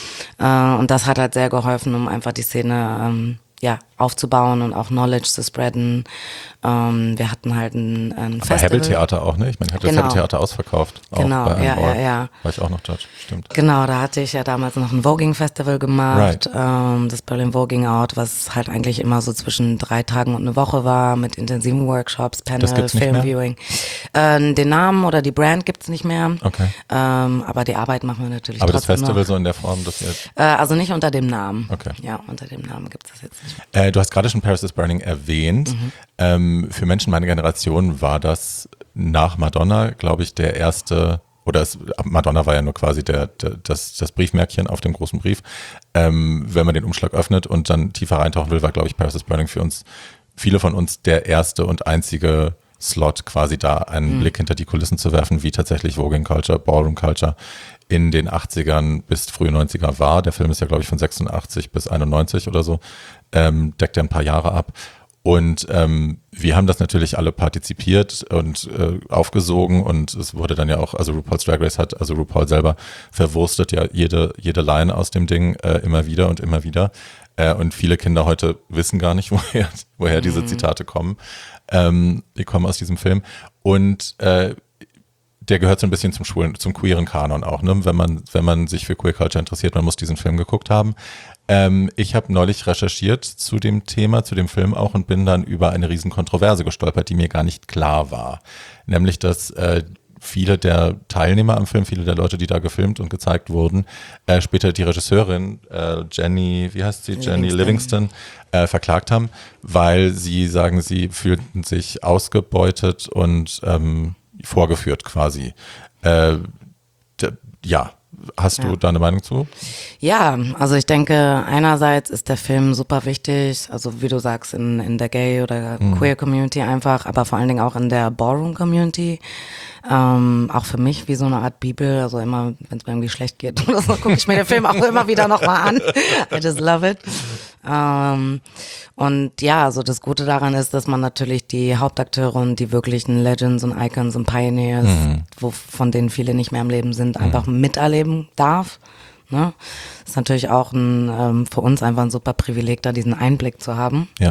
Speaker 1: Ja.
Speaker 2: Äh, und das hat halt sehr geholfen, um einfach die Szene ähm, ja, aufzubauen und auch Knowledge zu spreaden. Ähm, wir hatten halt ein, ein
Speaker 1: Aber
Speaker 2: Festival.
Speaker 1: Hebbel-Theater auch, ne? Ich meine, ich hatte
Speaker 2: Genau.
Speaker 1: das Hebbel-Theater ausverkauft. Auch
Speaker 2: Genau,
Speaker 1: bei einem
Speaker 2: ja,
Speaker 1: Ball.
Speaker 2: ja, ja.
Speaker 1: War ich auch noch dort, stimmt.
Speaker 2: Genau, da hatte ich ja damals noch ein Voging-Festival gemacht,
Speaker 1: Right.
Speaker 2: ähm, das Berlin Voging Out, was halt eigentlich immer so zwischen drei Tagen und eine Woche war, mit intensiven Workshops, Panel,
Speaker 1: gibt's nicht mehr?
Speaker 2: Filmviewing. Äh, den Namen oder die Brand gibt's nicht mehr,
Speaker 1: Okay.
Speaker 2: ähm, aber die Arbeit machen wir natürlich
Speaker 1: Aber das
Speaker 2: trotzdem
Speaker 1: Festival
Speaker 2: noch.
Speaker 1: so in der Form, dass ihr...
Speaker 2: Äh, also nicht unter dem Namen.
Speaker 1: Okay.
Speaker 2: Ja, unter dem Namen gibt's das jetzt nicht mehr.
Speaker 1: Äh, du hast gerade schon Paris is Burning erwähnt.
Speaker 2: Mhm.
Speaker 1: Ähm, für Menschen meiner Generation war das nach Madonna, glaube ich, der erste, oder es, Madonna war ja nur quasi der, der, das, das Briefmärkchen auf dem großen Brief. Ähm, wenn man den Umschlag öffnet und dann tiefer reintauchen will, war, glaube ich, Paris is Burning für uns, viele von uns, der erste und einzige Slot, quasi da einen Blick hinter die Kulissen zu werfen, wie tatsächlich Voging Culture, Ballroom Culture in den achtzigern bis frühe neunziger war. Der Film ist ja, glaube ich, von sechsundachtzig bis einundneunzig oder so, ähm, deckt ja ein paar Jahre ab. Und ähm, wir haben das natürlich alle partizipiert und äh, aufgesogen und es wurde dann ja auch, also RuPaul's Drag Race hat, also RuPaul selber verwurstet ja jede, jede Line aus dem Ding äh, immer wieder und immer wieder. Äh, und viele Kinder heute wissen gar nicht, woher, woher diese Zitate kommen. Ähm, die kommen aus diesem Film. Und äh, der gehört so ein bisschen zum schwulen, zum queeren Kanon auch, ne? Wenn man, wenn man sich für Queer Culture interessiert, man muss diesen Film geguckt haben. Ähm, ich habe neulich recherchiert zu dem Thema, zu dem Film auch und bin dann über eine riesen Kontroverse gestolpert, die mir gar nicht klar war. Nämlich, dass äh, viele der Teilnehmer am Film, viele der Leute, die da gefilmt und gezeigt wurden, äh, später die Regisseurin äh, Jenny, wie heißt sie, Jenny Livingston, äh, verklagt haben, weil sie sagen, sie fühlten sich ausgebeutet und ähm, vorgeführt quasi. Äh, d- ja, hast du
Speaker 2: Ja.
Speaker 1: da eine Meinung zu?
Speaker 2: Ja, also ich denke, einerseits ist der Film super wichtig, also wie du sagst, in, in der Gay- oder Queer-Community einfach, aber vor allen Dingen auch in der Ballroom-Community. Ähm, auch für mich wie so eine Art Bibel, also immer, wenn es mir irgendwie schlecht geht oder so, gucke ich mir den Film auch immer wieder nochmal an. I just love it. Ähm, und ja, also das Gute daran ist, dass man natürlich die Hauptakteure und die wirklichen Legends und Icons und Pioneers, wo, von denen viele nicht mehr im Leben sind, einfach miterleben darf. Ne? Das ist natürlich auch ein, ähm, für uns einfach ein super Privileg, da diesen Einblick zu haben.
Speaker 1: Ja.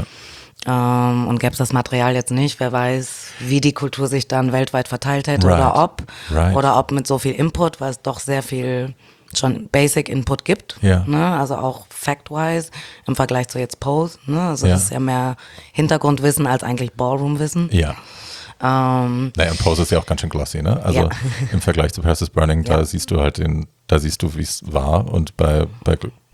Speaker 2: Ähm, und gäbe es das Material jetzt nicht, wer weiß, wie die Kultur sich dann weltweit verteilt hätte
Speaker 1: Right.
Speaker 2: oder ob.
Speaker 1: Right.
Speaker 2: Oder ob mit so viel Input, weil es doch sehr viel schon Basic Input gibt.
Speaker 1: Ja.
Speaker 2: Ne? Also auch fact-wise im Vergleich zu jetzt Pose. Ne? Also
Speaker 1: Ja.
Speaker 2: das ist ja mehr Hintergrundwissen als eigentlich Ballroom-Wissen.
Speaker 1: Ja.
Speaker 2: Ähm,
Speaker 1: Naja, und Pose ist ja auch ganz schön glossy, ne? Also
Speaker 2: Ja.
Speaker 1: im Vergleich zu Paris is Burning, da
Speaker 2: Ja.
Speaker 1: siehst du halt den, da siehst du, wie es war. Und bei, bei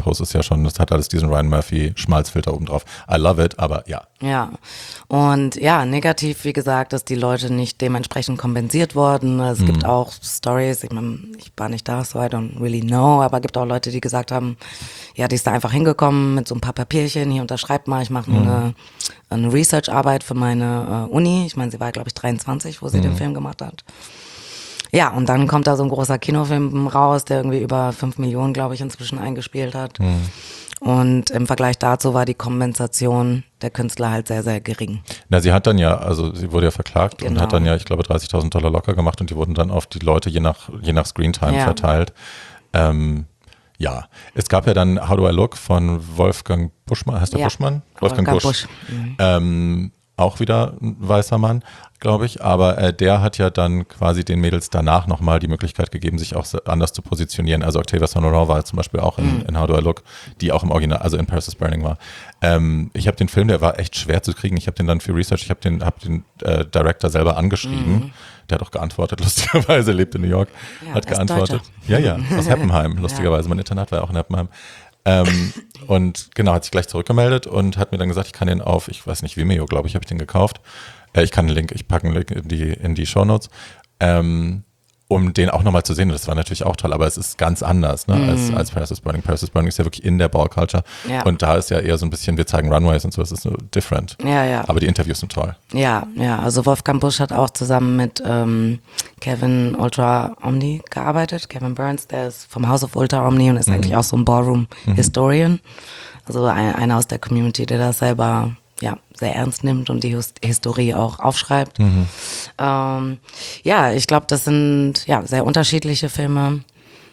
Speaker 1: Pose ist ja schon, das hat alles diesen Ryan Murphy Schmalzfilter oben drauf. I love it, aber ja.
Speaker 2: Ja, und ja, negativ, wie gesagt, dass die Leute nicht dementsprechend kompensiert wurden. Es mhm. gibt auch Stories, ich meine, ich war nicht da, so I don't really know, aber es gibt auch Leute, die gesagt haben, ja, die ist da einfach hingekommen mit so ein paar Papierchen, hier unterschreibt mal, ich mache mhm. eine, eine Research-Arbeit für meine uh, Uni. Ich meine, sie war, glaube ich, dreiundzwanzig, wo sie mhm. den Film gemacht hat. Ja, und dann kommt da so ein großer Kinofilm raus, der irgendwie über fünf Millionen, glaube ich, inzwischen eingespielt hat. Mhm. Und im Vergleich dazu war die Kompensation der Künstler halt sehr, sehr gering.
Speaker 1: Na, sie hat dann ja, also sie wurde ja verklagt genau. und hat dann ja, ich glaube, dreißigtausend Dollar locker gemacht und die wurden dann auf die Leute je nach, je nach Screentime ja. verteilt. Ähm, ja, es gab ja dann How Do I Look von Wolfgang Buschmann, heißt der
Speaker 2: ja.
Speaker 1: Buschmann? Wolfgang,
Speaker 2: Wolfgang
Speaker 1: Busch.
Speaker 2: Busch. Mhm.
Speaker 1: Ähm, auch wieder ein weißer Mann, glaube ich, aber äh, der hat ja dann quasi den Mädels danach nochmal die Möglichkeit gegeben, sich auch anders zu positionieren. Also Octavia Sonoran war zum Beispiel auch in, mm. in How Do I Look, die auch im Original, also in Paris is Burning war. Ähm, ich habe den Film, der war echt schwer zu kriegen. Ich habe den dann für Research, ich habe den, hab den äh, Director selber angeschrieben. Mm. Der hat auch geantwortet, lustigerweise, lebt in New York, ja, hat geantwortet. Ja, ja, aus Heppenheim, lustigerweise. Mein Internat war ja auch in Heppenheim. ähm, und genau, hat sich gleich zurückgemeldet und hat mir dann gesagt, ich kann den auf, ich weiß nicht, Vimeo, glaube ich, habe ich den gekauft. Äh, ich kann einen Link, ich packe einen Link in die, in die Shownotes, ähm, um den auch nochmal zu sehen. Das war natürlich auch toll, aber es ist ganz anders, ne, mm. als, als Paris is Burning. Paris is Burning ist ja wirklich in der Ball-Culture ja. und da ist ja eher so ein bisschen, wir zeigen Runways und so, es ist so different.
Speaker 2: Ja, ja.
Speaker 1: Aber die Interviews sind toll.
Speaker 2: Ja, ja, also Wolfgang Busch hat auch zusammen mit ähm, Kevin Ultra Omni gearbeitet. Kevin Burns, der ist vom House of Ultra Omni und ist mhm. eigentlich auch so ein Ballroom-Historian. Mhm. Also ein, einer aus der Community, der das selber ja, sehr ernst nimmt und die His- Historie auch aufschreibt. Mhm. Ähm, ja, ich glaube, das sind ja sehr unterschiedliche Filme.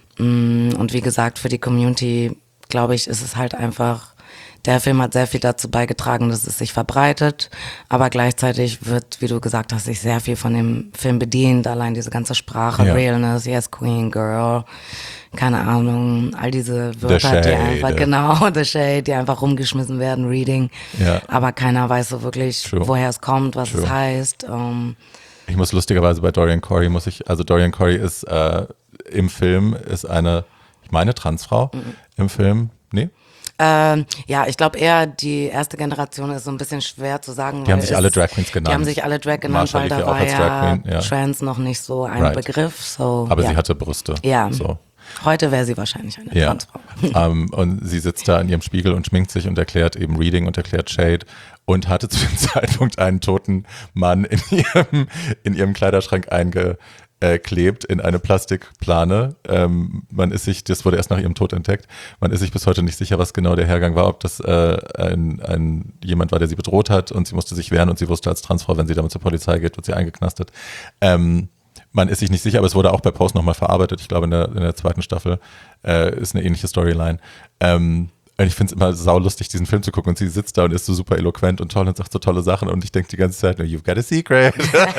Speaker 2: Und wie gesagt, für die Community, glaube ich, ist es halt einfach, der Film hat sehr viel dazu beigetragen, dass es sich verbreitet, aber gleichzeitig wird, wie du gesagt hast, sich sehr viel von dem Film bedient, allein diese ganze Sprache, ja. Realness, Yes Queen, Girl, keine Ahnung, all diese Wörter, die einfach, genau, The Shade, die einfach rumgeschmissen werden, Reading, ja. aber keiner weiß so wirklich, True. woher es kommt, was True. es heißt. Um,
Speaker 1: ich muss lustigerweise bei Dorian Corey, muss ich, also Dorian Corey ist äh, im Film, ist eine, ich meine Transfrau mhm. im Film, nee?
Speaker 2: Ähm, ja, ich glaube eher, die erste Generation ist so ein bisschen schwer zu sagen.
Speaker 1: Die haben sich alle Drag Queens genannt.
Speaker 2: Die haben sich alle Drag genannt,
Speaker 1: Marsha
Speaker 2: weil da war ja, ja Trans noch nicht so ein right. Begriff. So,
Speaker 1: aber
Speaker 2: ja.
Speaker 1: sie hatte Brüste.
Speaker 2: Ja,
Speaker 1: so.
Speaker 2: Heute wäre sie wahrscheinlich eine
Speaker 1: ja.
Speaker 2: Transfrau.
Speaker 1: um, und sie sitzt da in ihrem Spiegel und schminkt sich und erklärt eben Reading und erklärt Shade und hatte zu dem Zeitpunkt einen toten Mann in ihrem, in ihrem Kleiderschrank einge Äh, klebt in eine Plastikplane. Ähm, man ist sich, das wurde erst nach ihrem Tod entdeckt, man ist sich bis heute nicht sicher, was genau der Hergang war, ob das äh, ein, ein jemand war, der sie bedroht hat und sie musste sich wehren und sie wusste als Transfrau, wenn sie damit zur Polizei geht, wird sie eingeknastet. Ähm, man ist sich nicht sicher, aber es wurde auch bei Post nochmal verarbeitet. Ich glaube, in der, in der zweiten Staffel äh, ist eine ähnliche Storyline. Ähm, Und ich finde es immer saulustig, diesen Film zu gucken und sie sitzt da und ist so super eloquent und toll und sagt so tolle Sachen und ich denke die ganze Zeit, you've got a secret.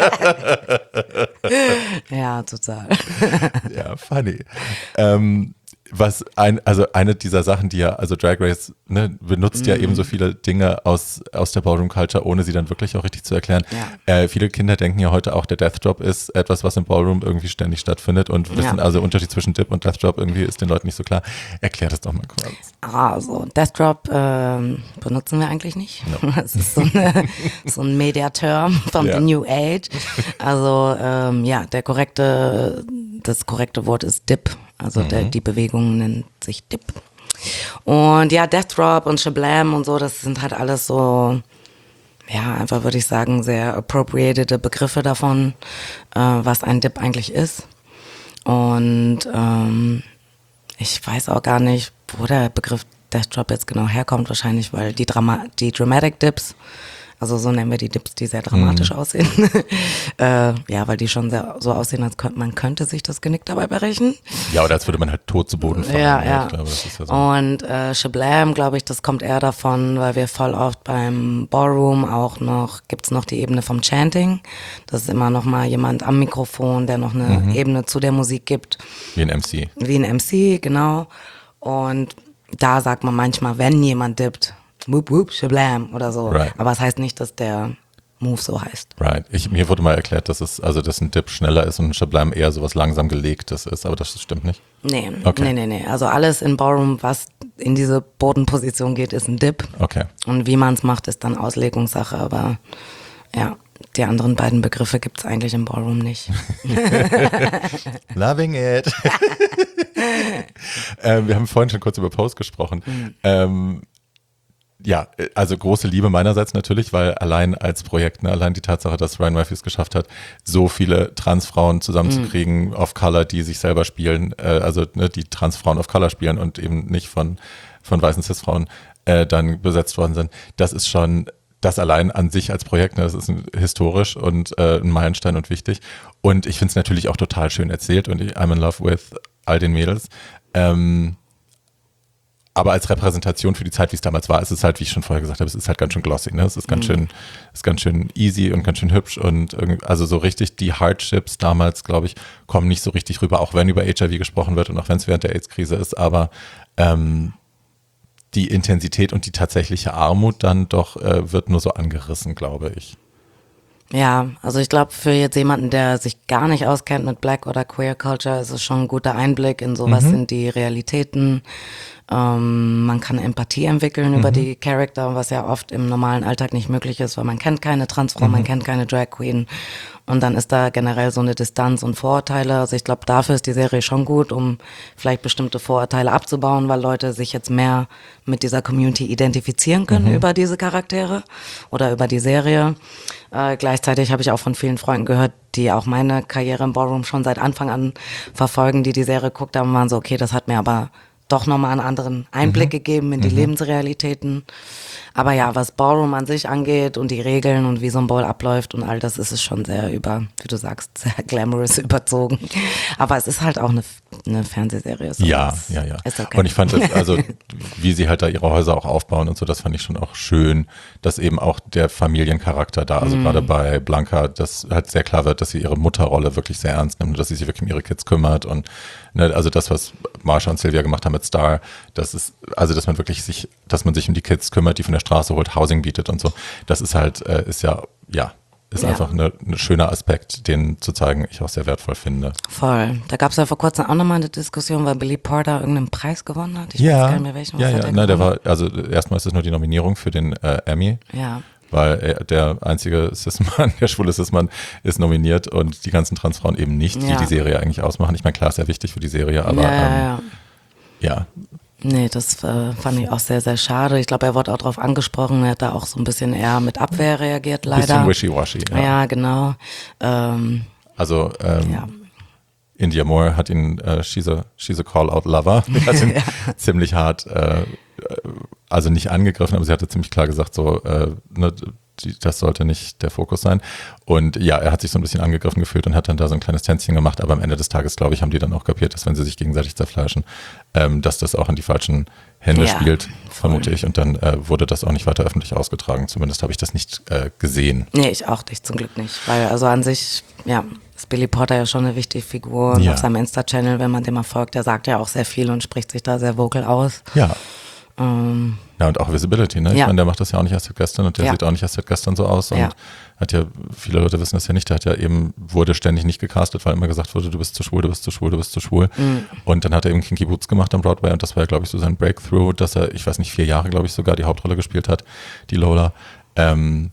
Speaker 2: Ja, total.
Speaker 1: Ja, funny. Ähm, was ein, also eine dieser Sachen, die ja, also Drag Race ne, benutzt mm. ja eben so viele Dinge aus, aus der Ballroom Culture, ohne sie dann wirklich auch richtig zu erklären. Ja. Äh, viele Kinder denken ja heute auch, der Death Drop ist etwas, was im Ballroom irgendwie ständig stattfindet und wissen ja. also der Unterschied zwischen Dip und Death Drop irgendwie ist den Leuten nicht so klar. Erklär das doch mal kurz.
Speaker 2: Also Death Drop ähm, benutzen wir eigentlich nicht. No. Das ist so, eine, so ein Mediaterm vom ja. New Age. Also ähm, ja, der korrekte, das korrekte Wort ist Dip. Also mhm. der, die Bewegung nennt sich Dip. Und ja, Death Drop und Shablam und so, das sind halt alles so, ja, einfach würde ich sagen, sehr appropriated Begriffe davon, äh, was ein Dip eigentlich ist. Und ähm, ich weiß auch gar nicht, wo der Begriff Death Drop jetzt genau herkommt, wahrscheinlich, weil die, Drama- die Dramatic Dips, also so nennen wir die Dips, die sehr dramatisch mhm. aussehen. äh, ja, weil die schon sehr so aussehen, als könnte man könnte sich das Genick dabei brechen.
Speaker 1: Ja, oder als würde man halt tot zu Boden fallen.
Speaker 2: Ja, ja.
Speaker 1: Ich glaube, das ist ja so.
Speaker 2: Und äh, Shablam, glaube ich, das kommt eher davon, weil wir voll oft beim Ballroom auch noch, gibt's noch die Ebene vom Chanting. Das ist immer noch mal jemand am Mikrofon, der noch eine mhm. Ebene zu der Musik gibt.
Speaker 1: Wie ein M C.
Speaker 2: Wie ein M C, genau. Und da sagt man manchmal, wenn jemand dippt, whoop, whoop, shablam oder so. Right. Aber es das heißt nicht, dass der Move so heißt.
Speaker 1: Right. Ich, mir wurde mal erklärt, dass es, also dass ein Dip schneller ist und ein Shablam eher sowas langsam gelegtes ist, aber das stimmt nicht.
Speaker 2: Nee,
Speaker 1: okay.
Speaker 2: nee, nee, nee. Also alles in Ballroom, was in diese Bodenposition geht, ist ein Dip.
Speaker 1: Okay.
Speaker 2: Und wie man es macht, ist dann Auslegungssache, aber ja, die anderen beiden Begriffe gibt es eigentlich im Ballroom nicht.
Speaker 1: Loving it. ähm, wir haben vorhin schon kurz über Pose gesprochen. Mhm. Ähm, Ja, also große Liebe meinerseits natürlich, weil allein als Projekt, ne, allein die Tatsache, dass Ryan Matthews geschafft hat, so viele Transfrauen zusammenzukriegen, mm. of Color, die sich selber spielen, äh, also ne, die Transfrauen of Color spielen und eben nicht von, von weißen Cis-Frauen äh, dann besetzt worden sind, das ist schon, das allein an sich als Projekt, ne, das ist ein, historisch und äh, ein Meilenstein und wichtig. Und ich finde es natürlich auch total schön erzählt und ich, I'm in love with all den Mädels. Ähm, Aber als Repräsentation für die Zeit, wie es damals war, ist es halt, wie ich schon vorher gesagt habe, es ist halt ganz schön glossy, ne? Es ist ganz mhm. schön, ist ganz schön easy und ganz schön hübsch und also so richtig die Hardships damals, glaube ich, kommen nicht so richtig rüber, auch wenn über H I V gesprochen wird und auch wenn es während der AIDS-Krise ist, aber ähm, die Intensität und die tatsächliche Armut dann doch äh, wird nur so angerissen, glaube ich.
Speaker 2: Ja, also ich glaube, für jetzt jemanden, der sich gar nicht auskennt mit Black oder Queer Culture, ist es schon ein guter Einblick in sowas, mhm. in die Realitäten. Ähm, man kann Empathie entwickeln mhm. über die Charakter, was ja oft im normalen Alltag nicht möglich ist, weil man kennt keine Transfrau, mhm. man kennt keine Drag Queen. Und dann ist da generell so eine Distanz und Vorurteile. Also ich glaube, dafür ist die Serie schon gut, um vielleicht bestimmte Vorurteile abzubauen, weil Leute sich jetzt mehr mit dieser Community identifizieren können mhm. über diese Charaktere oder über die Serie. Äh, gleichzeitig habe ich auch von vielen Freunden gehört, die auch meine Karriere im Ballroom schon seit Anfang an verfolgen, die die Serie geguckt haben, waren so, okay, das hat mir aber doch nochmal einen anderen Einblick mhm. gegeben in die mhm. Lebensrealitäten. Aber ja, was Ballroom an sich angeht und die Regeln und wie so ein Ball abläuft und all das, ist es schon sehr über, wie du sagst, sehr glamorous überzogen. Aber es ist halt auch eine, eine Fernsehserie. So
Speaker 1: ja, ja, ja. Ist okay. Und ich fand das, also wie sie halt da ihre Häuser auch aufbauen und so, das fand ich schon auch schön, dass eben auch der Familiencharakter da, also mm. gerade bei Blanca, dass halt sehr klar wird, dass sie ihre Mutterrolle wirklich sehr ernst nimmt und dass sie sich wirklich um ihre Kids kümmert und ne, also das, was Marsha und Sylvia gemacht haben mit Star, das ist, also dass man wirklich sich, dass man sich um die Kids kümmert, die von der Straße holt, Housing bietet und so, das ist halt, äh, ist ja, ja, ist ja. einfach ein ne schöner Aspekt, den zu zeigen, ich auch sehr wertvoll finde.
Speaker 2: Voll. Da gab es ja vor kurzem auch nochmal eine Diskussion, weil Billy Porter irgendeinen Preis gewonnen hat. Ich
Speaker 1: ja,
Speaker 2: weiß gar nicht mehr welchen.
Speaker 1: Ja, ja, der, nein, der war, also erstmal ist es nur die Nominierung für den äh, Emmy. Ja. Weil er, der einzige Cis-Mann, der schwule Cis-Mann ist nominiert und die ganzen Transfrauen eben nicht, ja. die die Serie eigentlich ausmachen. Ich meine, klar, ist sehr wichtig für die Serie, aber
Speaker 2: ja, ja,
Speaker 1: ähm,
Speaker 2: ja.
Speaker 1: ja.
Speaker 2: Nee, das äh, fand ich auch sehr, sehr schade. Ich glaube, er wurde auch darauf angesprochen, er hat da auch so ein bisschen eher mit Abwehr reagiert, leider.
Speaker 1: Bisschen wishy-washy, ja.
Speaker 2: Ja, genau. Ähm,
Speaker 1: also, ähm, ja. India Moore hat ihn, äh, she's a, she's a call-out-lover, hat ihn ja. ziemlich hart, äh, also nicht angegriffen, aber sie hatte ziemlich klar gesagt, so, äh, ne, die, das sollte nicht der Fokus sein. Und ja, er hat sich so ein bisschen angegriffen gefühlt und hat dann da so ein kleines Tänzchen gemacht, aber am Ende des Tages, glaube ich, haben die dann auch kapiert, dass wenn sie sich gegenseitig zerfleischen, ähm, dass das auch in die falschen Hände ja, spielt, voll. vermute ich. Und dann äh, wurde das auch nicht weiter öffentlich ausgetragen. Zumindest habe ich das nicht äh, gesehen.
Speaker 2: Nee, ich auch nicht, zum Glück nicht. Weil also an sich, ja, ist Billy Porter ja schon eine wichtige Figur. Und ja. auf seinem Insta-Channel, wenn man dem mal folgt, der sagt ja auch sehr viel und spricht sich da sehr vocal aus.
Speaker 1: Ja.
Speaker 2: Ähm,
Speaker 1: ja, und auch Visibility, ne? Ich
Speaker 2: ja.
Speaker 1: meine, der macht das ja auch nicht erst seit gestern und der
Speaker 2: ja.
Speaker 1: sieht auch nicht erst seit gestern so aus. Und
Speaker 2: ja.
Speaker 1: hat ja, viele Leute wissen das ja nicht, der hat ja eben, wurde ständig nicht gecastet, weil immer gesagt wurde, du bist zu schwul, du bist zu schwul, du bist zu schwul. Mhm. Und dann hat er eben Kinky Boots gemacht am Broadway und das war ja, glaube ich, so sein Breakthrough, dass er, ich weiß nicht, vier Jahre, glaube ich, sogar die Hauptrolle gespielt hat, die Lola. Ähm,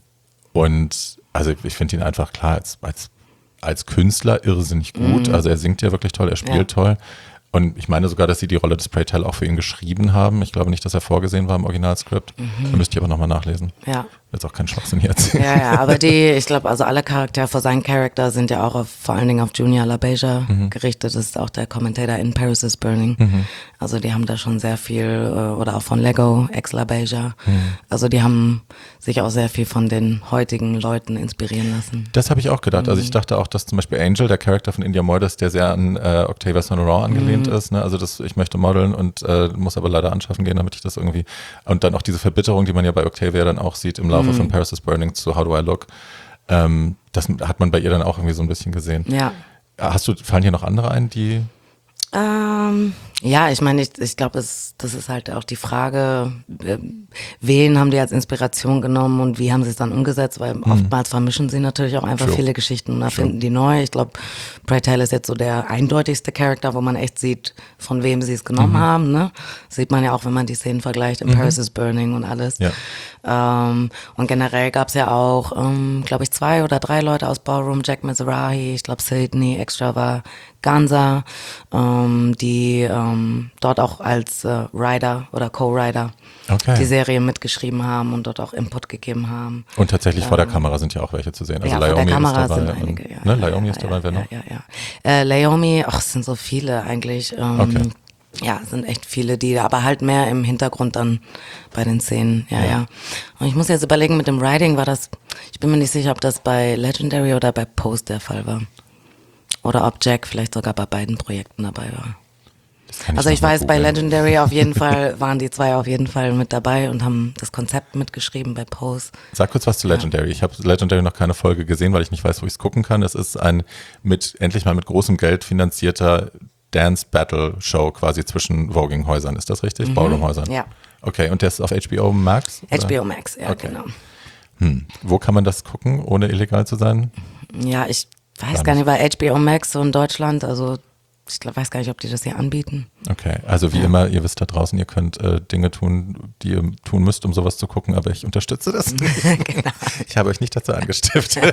Speaker 1: und also ich finde ihn einfach klar als, als, als Künstler irrsinnig gut. Mhm. Also er singt ja wirklich toll, er spielt ja. toll. Und ich meine sogar, dass sie die Rolle des Pray Tell auch für ihn geschrieben haben. Ich glaube nicht, dass er vorgesehen war im Originalskript. Mhm. Da müsste ich aber nochmal nachlesen.
Speaker 2: Ja.
Speaker 1: Jetzt auch keinen Schwachsinn hier erzählen.
Speaker 2: Ja, ja, aber die, ich glaube, also alle Charaktere für seinen Charakter sind ja auch auf, vor allen Dingen auf Junior LaBeija mhm. gerichtet. Das ist auch der Commentator in Paris is Burning. Mhm. Also die haben da schon sehr viel, oder auch von Lego, ex-LaBeija. Mhm. Also die haben sich auch sehr viel von den heutigen Leuten inspirieren lassen.
Speaker 1: Das habe ich auch gedacht. Mhm. Also ich dachte auch, dass zum Beispiel Angel, der Charakter von India Moore, der sehr an äh, Octavia Saint-Laurent angelehnt mhm. ist. Ne? Also das, ich möchte modeln und äh, muss aber leider anschaffen gehen, damit ich das irgendwie, und dann auch diese Verbitterung, die man ja bei Octavia dann auch sieht im Laufe mhm. von Paris is Burning zu How Do I Look, ähm, das hat man bei ihr dann auch irgendwie so ein bisschen gesehen.
Speaker 2: Ja.
Speaker 1: Hast du, fallen hier noch andere ein, die...
Speaker 2: Ähm, Ja, ich meine, ich, ich glaube, das, das ist halt auch die Frage, äh, wen haben die als Inspiration genommen und wie haben sie es dann umgesetzt, weil mhm. oftmals vermischen sie natürlich auch einfach True. viele Geschichten und erfinden die neu. Ich glaube, Pray Tell ist jetzt so der eindeutigste Charakter, wo man echt sieht, von wem sie es genommen mhm. haben. Ne? Sieht man ja auch, wenn man die Szenen vergleicht, in mhm. Paris is Burning und alles. Ja. Ähm, und generell gab es ja auch, ähm, glaube ich, zwei oder drei Leute aus Ballroom, Jack Mizrahi, ich glaube Sydney Extravaganza, ähm, die ähm, dort auch als äh, Writer oder Co-Writer okay. die Serie mitgeschrieben haben und dort auch Input gegeben haben.
Speaker 1: Und tatsächlich ähm, vor der Kamera sind ja auch welche zu sehen. Also
Speaker 2: ja,
Speaker 1: Laomi
Speaker 2: vor der Kamera
Speaker 1: ist dabei.
Speaker 2: Sind einige,
Speaker 1: und,
Speaker 2: ja,
Speaker 1: ne,
Speaker 2: ja,
Speaker 1: Laomi
Speaker 2: ja,
Speaker 1: ist dabei,
Speaker 2: ja,
Speaker 1: wer
Speaker 2: ja,
Speaker 1: noch?
Speaker 2: Ja, ja. Äh, Laomi, ach, es sind so viele eigentlich. Ähm, okay. Ja, es sind echt viele, die aber halt mehr im Hintergrund dann bei den Szenen, ja, ja, ja. Und ich muss jetzt überlegen, mit dem Writing war das, ich bin mir nicht sicher, ob das bei Legendary oder bei Post der Fall war. Oder ob Jack vielleicht sogar bei beiden Projekten dabei war. Ich also ich weiß, bei Legendary auf jeden Fall waren die zwei auf jeden Fall mit dabei und haben das Konzept mitgeschrieben bei Post.
Speaker 1: Sag kurz was zu Legendary. Ja. Ich habe Legendary noch keine Folge gesehen, weil ich nicht weiß, wo ich es gucken kann. Es ist ein mit endlich mal mit großem Geld finanzierter Dance-Battle-Show quasi zwischen Voging-Häusern. Ist das richtig? Mhm. Ballroom-Häusern?
Speaker 2: Ja.
Speaker 1: Okay, und der ist auf H B O Max?
Speaker 2: Oder? H B O Max, ja, okay. genau.
Speaker 1: Hm. Wo kann man das gucken, ohne illegal zu sein?
Speaker 2: Ja, ich weiß gar, gar nicht, weil H B O Max so in Deutschland, also ich glaub, weiß gar nicht, ob die das hier anbieten.
Speaker 1: Okay, also wie ja. immer, ihr wisst da draußen, ihr könnt äh, Dinge tun, die ihr tun müsst, um sowas zu gucken, aber ich unterstütze das nicht. Genau. Ich habe euch nicht dazu angestiftet.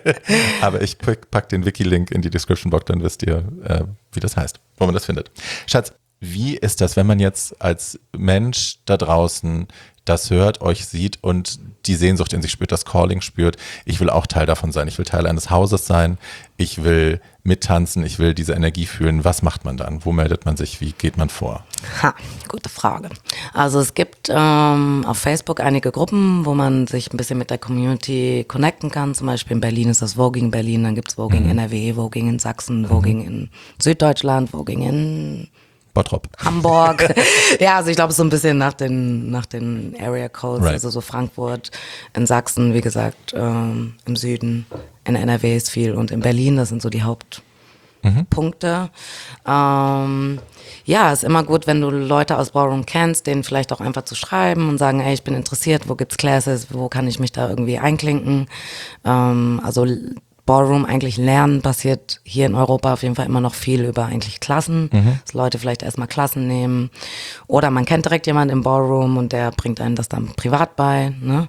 Speaker 1: Aber ich pack, pack den Wiki-Link in die Description-Box, dann wisst ihr, äh, wie das heißt, wo man das findet. Schatz, wie ist das, wenn man jetzt als Mensch da draußen das hört, euch sieht und die Sehnsucht in sich spürt, das Calling spürt, ich will auch Teil davon sein, ich will Teil eines Hauses sein, ich will mittanzen, ich will diese Energie fühlen. Was macht man dann? Wo meldet man sich? Wie geht man vor?
Speaker 2: Ha, gute Frage. Also es gibt ähm, auf Facebook einige Gruppen, wo man sich ein bisschen mit der Community connecten kann. Zum Beispiel in Berlin ist das Voging Berlin, dann gibt es Voging mhm. N R W, Voging in Sachsen, Voging mhm. in Süddeutschland, Voging in
Speaker 1: Bottrop.
Speaker 2: Hamburg. Ja, also ich glaube, so ein bisschen nach den, nach den Area Codes,
Speaker 1: right.
Speaker 2: also so Frankfurt, in Sachsen, wie gesagt, ähm, im Süden, in N R W ist viel und in Berlin, das sind so die Hauptpunkte. Mhm. Ähm, ja, ist immer gut, wenn du Leute aus Ballroom kennst, denen vielleicht auch einfach zu schreiben und sagen, ey, ich bin interessiert, wo gibt's Classes, wo kann ich mich da irgendwie einklinken. Ähm, also Ballroom eigentlich lernen passiert hier in Europa auf jeden Fall immer noch viel über eigentlich Klassen, mhm. dass Leute vielleicht erstmal Klassen nehmen oder man kennt direkt jemanden im Ballroom und der bringt einen das dann privat bei, ne?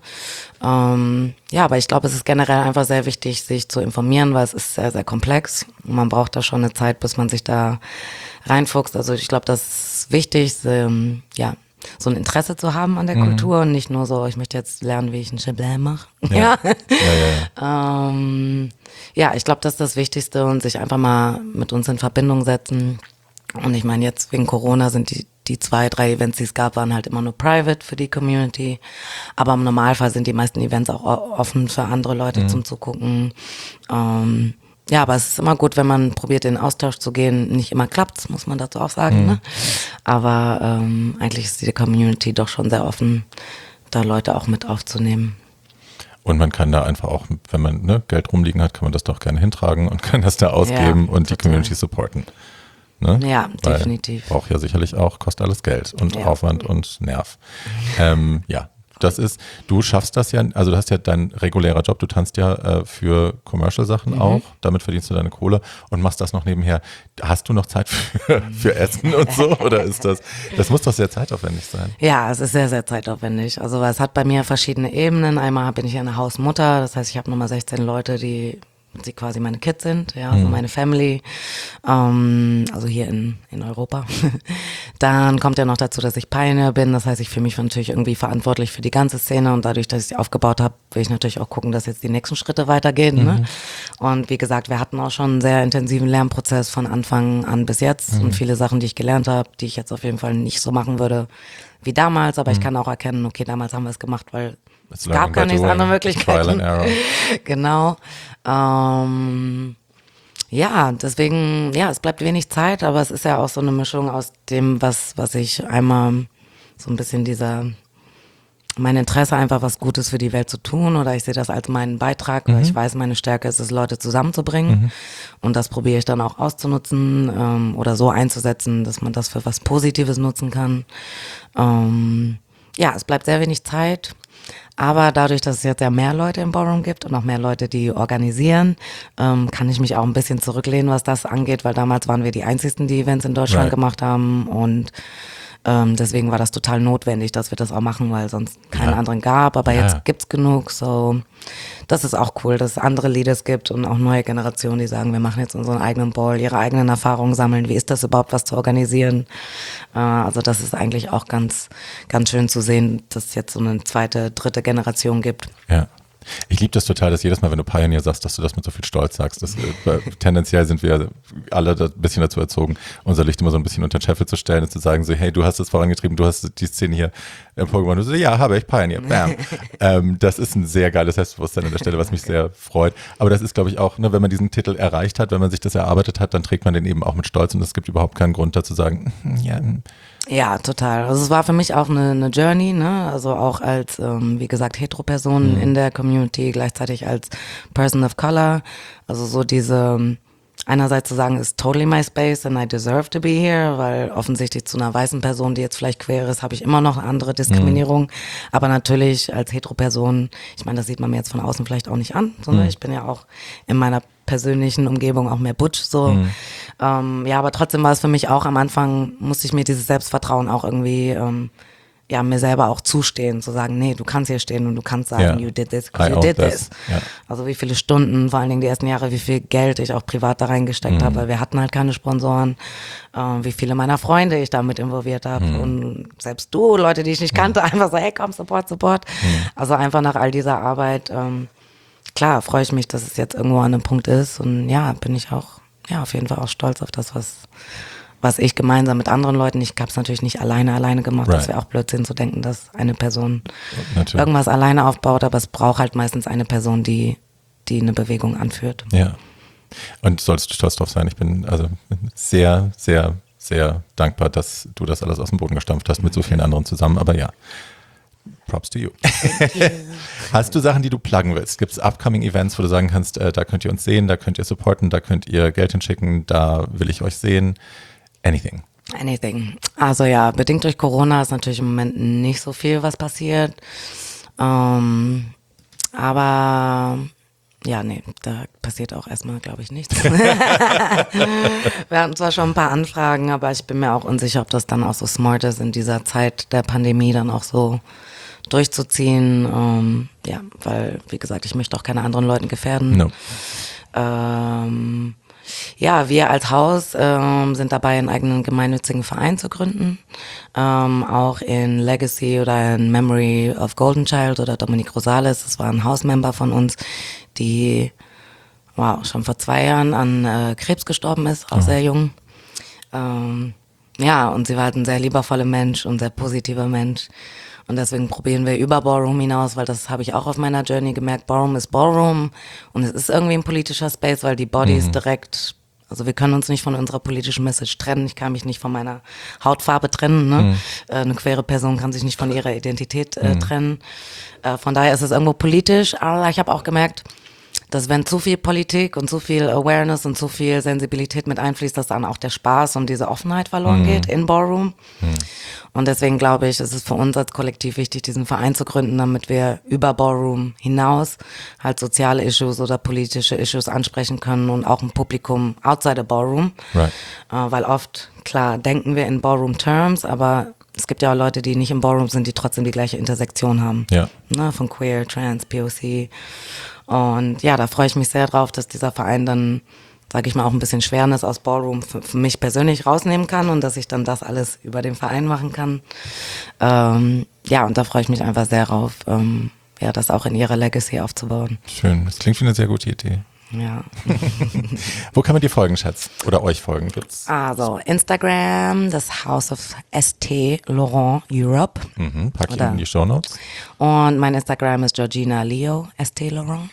Speaker 2: Ähm, ja, aber ich glaube, es ist generell einfach sehr wichtig, sich zu informieren, weil es ist sehr, sehr komplex und man braucht da schon eine Zeit, bis man sich da reinfuchst. Also ich glaube, das ist wichtig, ähm, ja, so ein Interesse zu haben an der mhm. Kultur und nicht nur so, ich möchte jetzt lernen, wie ich ein Chablis mache. Ja, ja. ja, ja, ja. ähm, ja, ich glaube, das ist das Wichtigste und sich einfach mal mit uns in Verbindung setzen. Und ich meine, jetzt wegen Corona sind die, die zwei, drei Events, die es gab, waren halt immer nur private für die Community. Aber im Normalfall sind die meisten Events auch offen für andere Leute mhm. zum Zugucken. Ähm, Ja, aber es ist immer gut, wenn man probiert, in den Austausch zu gehen. Nicht immer klappt's, muss man dazu auch sagen. Mhm. Ne? Aber ähm, eigentlich ist die Community doch schon sehr offen, da Leute auch mit aufzunehmen.
Speaker 1: Und man kann da einfach auch, wenn man ne, Geld rumliegen hat, kann man das doch gerne hintragen und kann das da ausgeben ja, und die Community supporten. Ne?
Speaker 2: Ja,
Speaker 1: Weil
Speaker 2: definitiv.
Speaker 1: Braucht ja sicherlich auch, kostet alles Geld und ja. Aufwand und Nerv. Ähm, ja. Das ist, du schaffst das ja, also du hast ja dein regulärer Job, du tanzt ja äh, für Commercial-Sachen mhm. auch, damit verdienst du deine Kohle und machst das noch nebenher. Hast du noch Zeit für, für Essen und so oder ist das, das muss doch sehr zeitaufwendig sein?
Speaker 2: Ja, es ist sehr, sehr zeitaufwendig. Also es hat bei mir verschiedene Ebenen. Einmal bin ich eine Hausmutter, das heißt, ich habe nochmal sechzehn Leute, die die quasi meine Kids sind, ja, also mhm. meine Family, ähm, also hier in, in Europa. Dann kommt ja noch dazu, dass ich Pioneer bin, das heißt, ich fühle mich natürlich irgendwie verantwortlich für die ganze Szene und dadurch, dass ich sie aufgebaut habe, will ich natürlich auch gucken, dass jetzt die nächsten Schritte weitergehen. Mhm. Ne? Und wie gesagt, wir hatten auch schon einen sehr intensiven Lernprozess von Anfang an bis jetzt mhm. und viele Sachen, die ich gelernt habe, die ich jetzt auf jeden Fall nicht so machen würde wie damals, aber mhm. ich kann auch erkennen, okay, damals haben wir es gemacht, weil es gab gar nichts andere Möglichkeiten. Genau. Ähm, ja, deswegen, ja, es bleibt wenig Zeit, aber es ist ja auch so eine Mischung aus dem, was, was ich einmal so ein bisschen dieser mein Interesse einfach was Gutes für die Welt zu tun oder ich sehe das als meinen Beitrag, weil
Speaker 1: Mhm.
Speaker 2: ich weiß, meine Stärke ist es, Leute zusammenzubringen
Speaker 1: Mhm.
Speaker 2: und das probiere ich dann auch auszunutzen ähm, oder so einzusetzen, dass man das für was Positives nutzen kann. Ähm, ja, es bleibt sehr wenig Zeit. Aber dadurch, dass es jetzt ja mehr Leute im Ballroom gibt und auch mehr Leute, die organisieren, ähm, kann ich mich auch ein bisschen zurücklehnen, was das angeht, weil damals waren wir die einzigsten, die Events in Deutschland
Speaker 1: Right.
Speaker 2: gemacht haben und ähm, deswegen war das total notwendig, dass wir das auch machen, weil sonst keinen
Speaker 1: Ja.
Speaker 2: anderen gab. Aber
Speaker 1: Ja.
Speaker 2: jetzt gibt's genug, so das ist auch cool, dass es andere Leaders gibt und auch neue Generationen, die sagen, wir machen jetzt unseren eigenen Ball, ihre eigenen Erfahrungen sammeln. Wie ist das überhaupt, was zu organisieren? Äh, also das ist eigentlich auch ganz, ganz schön zu sehen, dass es jetzt so eine zweite, dritte Generation gibt.
Speaker 1: Ja. Ich liebe das total, dass jedes Mal, wenn du Pioneer sagst, dass du das mit so viel Stolz sagst. Das, äh, tendenziell sind wir alle da ein bisschen dazu erzogen, unser Licht immer so ein bisschen unter den Scheffel zu stellen und zu sagen so, hey, du hast es vorangetrieben, du hast die Szene hier emporgebracht. Und du so, ja, habe ich, Pioneer, bam. ähm, das ist ein sehr geiles Selbstbewusstsein an der Stelle, was mich sehr freut. Aber das ist, glaube ich, auch, ne, wenn man diesen Titel erreicht hat, wenn man sich das erarbeitet hat, dann trägt man den eben auch mit Stolz und es gibt überhaupt keinen Grund dazu sagen, ja,
Speaker 2: Ja, total. Also es war für mich auch eine, eine Journey, ne? Also auch als, ähm, wie gesagt, Hetero-Person
Speaker 1: Mhm.
Speaker 2: in der Community, gleichzeitig als Person of Color. Also so diese, ähm, einerseits zu sagen, ist totally my space and I deserve to be here, weil offensichtlich zu einer weißen Person, die jetzt vielleicht queer ist, habe ich immer noch eine andere Diskriminierung. Aber natürlich als Hetero-Person, ich meine, das sieht man mir jetzt von außen vielleicht auch nicht an, sondern
Speaker 1: Mhm.
Speaker 2: ich bin ja auch in meiner persönlichen Umgebung auch mehr butch, so.
Speaker 1: Mhm.
Speaker 2: Ähm, ja, aber trotzdem war es für mich auch am Anfang, musste ich mir dieses Selbstvertrauen auch irgendwie, ähm, ja, mir selber auch zustehen, zu sagen, nee, du kannst hier stehen und du kannst sagen,
Speaker 1: Ja.
Speaker 2: you did this,
Speaker 1: I
Speaker 2: because you
Speaker 1: own
Speaker 2: did
Speaker 1: this.
Speaker 2: this.
Speaker 1: Ja.
Speaker 2: Also wie viele Stunden, vor allen Dingen die ersten Jahre, wie viel Geld ich auch privat da reingesteckt
Speaker 1: Mhm.
Speaker 2: habe, weil wir hatten halt keine Sponsoren, ähm, wie viele meiner Freunde ich damit involviert habe
Speaker 1: Mhm.
Speaker 2: und selbst du, Leute, die ich nicht kannte, einfach so, hey, komm, Support, Support.
Speaker 1: Mhm.
Speaker 2: Also einfach nach all dieser Arbeit, ähm, klar, freue ich mich, dass es jetzt irgendwo an einem Punkt ist und ja, bin ich auch, ja, auf jeden Fall auch stolz auf das, was, was ich gemeinsam mit anderen Leuten, ich habe es natürlich nicht alleine, alleine gemacht,
Speaker 1: Right.
Speaker 2: das wäre auch Blödsinn zu denken, dass eine Person
Speaker 1: Natürlich.
Speaker 2: irgendwas alleine aufbaut, aber es braucht halt meistens eine Person, die, die eine Bewegung anführt.
Speaker 1: Ja. Und solltest du stolz drauf sein. Ich bin also sehr, sehr, sehr dankbar, dass du das alles aus dem Boden gestampft hast mit so vielen anderen zusammen. Aber ja, props to you. Hast du Sachen, die du pluggen willst? Gibt es upcoming Events, wo du sagen kannst, äh, da könnt ihr uns sehen, da könnt ihr supporten, da könnt ihr Geld hinschicken, da will ich euch sehen? Anything.
Speaker 2: Anything. Also ja, bedingt durch Corona ist natürlich im Moment nicht so viel, was passiert. Ähm, aber ja, nee, da passiert auch erstmal, glaube ich, nichts. Wir hatten zwar schon ein paar Anfragen, aber ich bin mir auch unsicher, ob das dann auch so smart ist, in dieser Zeit der Pandemie dann auch so durchzuziehen. Ähm, ja, weil, wie gesagt, ich möchte auch keine anderen Leuten gefährden.
Speaker 1: No.
Speaker 2: Ähm, ja, wir als Haus ähm, sind dabei, einen eigenen gemeinnützigen Verein zu gründen. Ähm, auch in Legacy oder in Memory of Golden Child oder Dominique Rosales. Das war ein Hausmember von uns, die wow, schon vor zwei Jahren an äh, Krebs gestorben ist, auch
Speaker 1: Oh.
Speaker 2: sehr jung. Ähm, ja, und sie war halt ein sehr liebevoller Mensch und sehr positiver Mensch. Und deswegen probieren wir über Ballroom hinaus, weil das habe ich auch auf meiner Journey gemerkt. Ballroom ist Ballroom und es ist irgendwie ein politischer Space, weil die Bodies
Speaker 1: Mhm.
Speaker 2: direkt, also wir können uns nicht von unserer politischen Message trennen. Ich kann mich nicht von meiner Hautfarbe trennen. Ne?
Speaker 1: Mhm.
Speaker 2: Äh, eine queere Person kann sich nicht von ihrer Identität äh, trennen. Äh, von daher ist es irgendwo politisch, aber ich habe auch gemerkt, dass wenn zu viel Politik und zu viel Awareness und zu viel Sensibilität mit einfließt, dass dann auch der Spaß und diese Offenheit verloren
Speaker 1: Mhm.
Speaker 2: geht in Ballroom.
Speaker 1: Mhm.
Speaker 2: Und deswegen glaube ich, ist es für uns als Kollektiv wichtig, diesen Verein zu gründen, damit wir über Ballroom hinaus halt soziale Issues oder politische Issues ansprechen können und auch ein Publikum outside the Ballroom.
Speaker 1: Right.
Speaker 2: Äh, weil oft, klar, denken wir in Ballroom-Terms, aber es gibt ja auch Leute, die nicht im Ballroom sind, die trotzdem die gleiche Intersektion haben.
Speaker 1: Ja.
Speaker 2: Ne, von Queer, Trans, P O C. Und ja, da freue ich mich sehr drauf, dass dieser Verein dann, sage ich mal, auch ein bisschen Schwernis aus Ballroom für, für mich persönlich rausnehmen kann und dass ich dann das alles über den Verein machen kann. Ähm, ja, und da freue ich mich einfach sehr drauf, ähm, ja, das auch in ihrer Legacy aufzubauen.
Speaker 1: Schön. Das klingt wie eine sehr gute Idee.
Speaker 2: Ja.
Speaker 1: Wo kann man dir folgen, Schatz? Oder euch folgen? Gibt's?
Speaker 2: Also Instagram, das House of S T Laurent Europe.
Speaker 1: Mhm. Pack ich
Speaker 2: Oder-
Speaker 1: in die Shownotes.
Speaker 2: Und mein Instagram ist Georgina Leo, S T Laurent.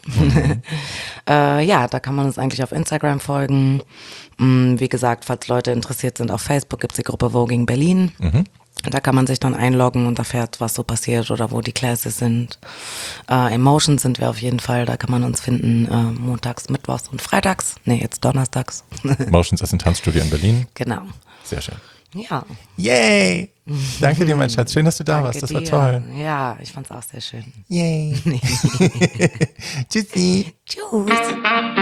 Speaker 2: äh, ja, da kann man uns eigentlich auf Instagram folgen. Mm, wie gesagt, falls Leute interessiert sind, auf Facebook gibt's die Gruppe Voging Berlin.
Speaker 1: Mhm.
Speaker 2: Da kann man sich dann einloggen und erfährt, was so passiert oder wo die Classes sind. Äh, Emotions sind wir auf jeden Fall, da kann man uns finden äh, montags, mittwochs und freitags. Nee, jetzt donnerstags.
Speaker 1: Emotions ist ein Tanzstudio in Berlin.
Speaker 2: Genau.
Speaker 1: Sehr schön.
Speaker 2: Ja.
Speaker 1: Yay! Danke dir, mein Schatz. Schön, dass du da
Speaker 2: Danke
Speaker 1: warst. Das
Speaker 2: dir.
Speaker 1: war toll.
Speaker 2: Ja, ich fand's auch sehr schön.
Speaker 1: Yay! Tschüssi.
Speaker 2: Tschüss.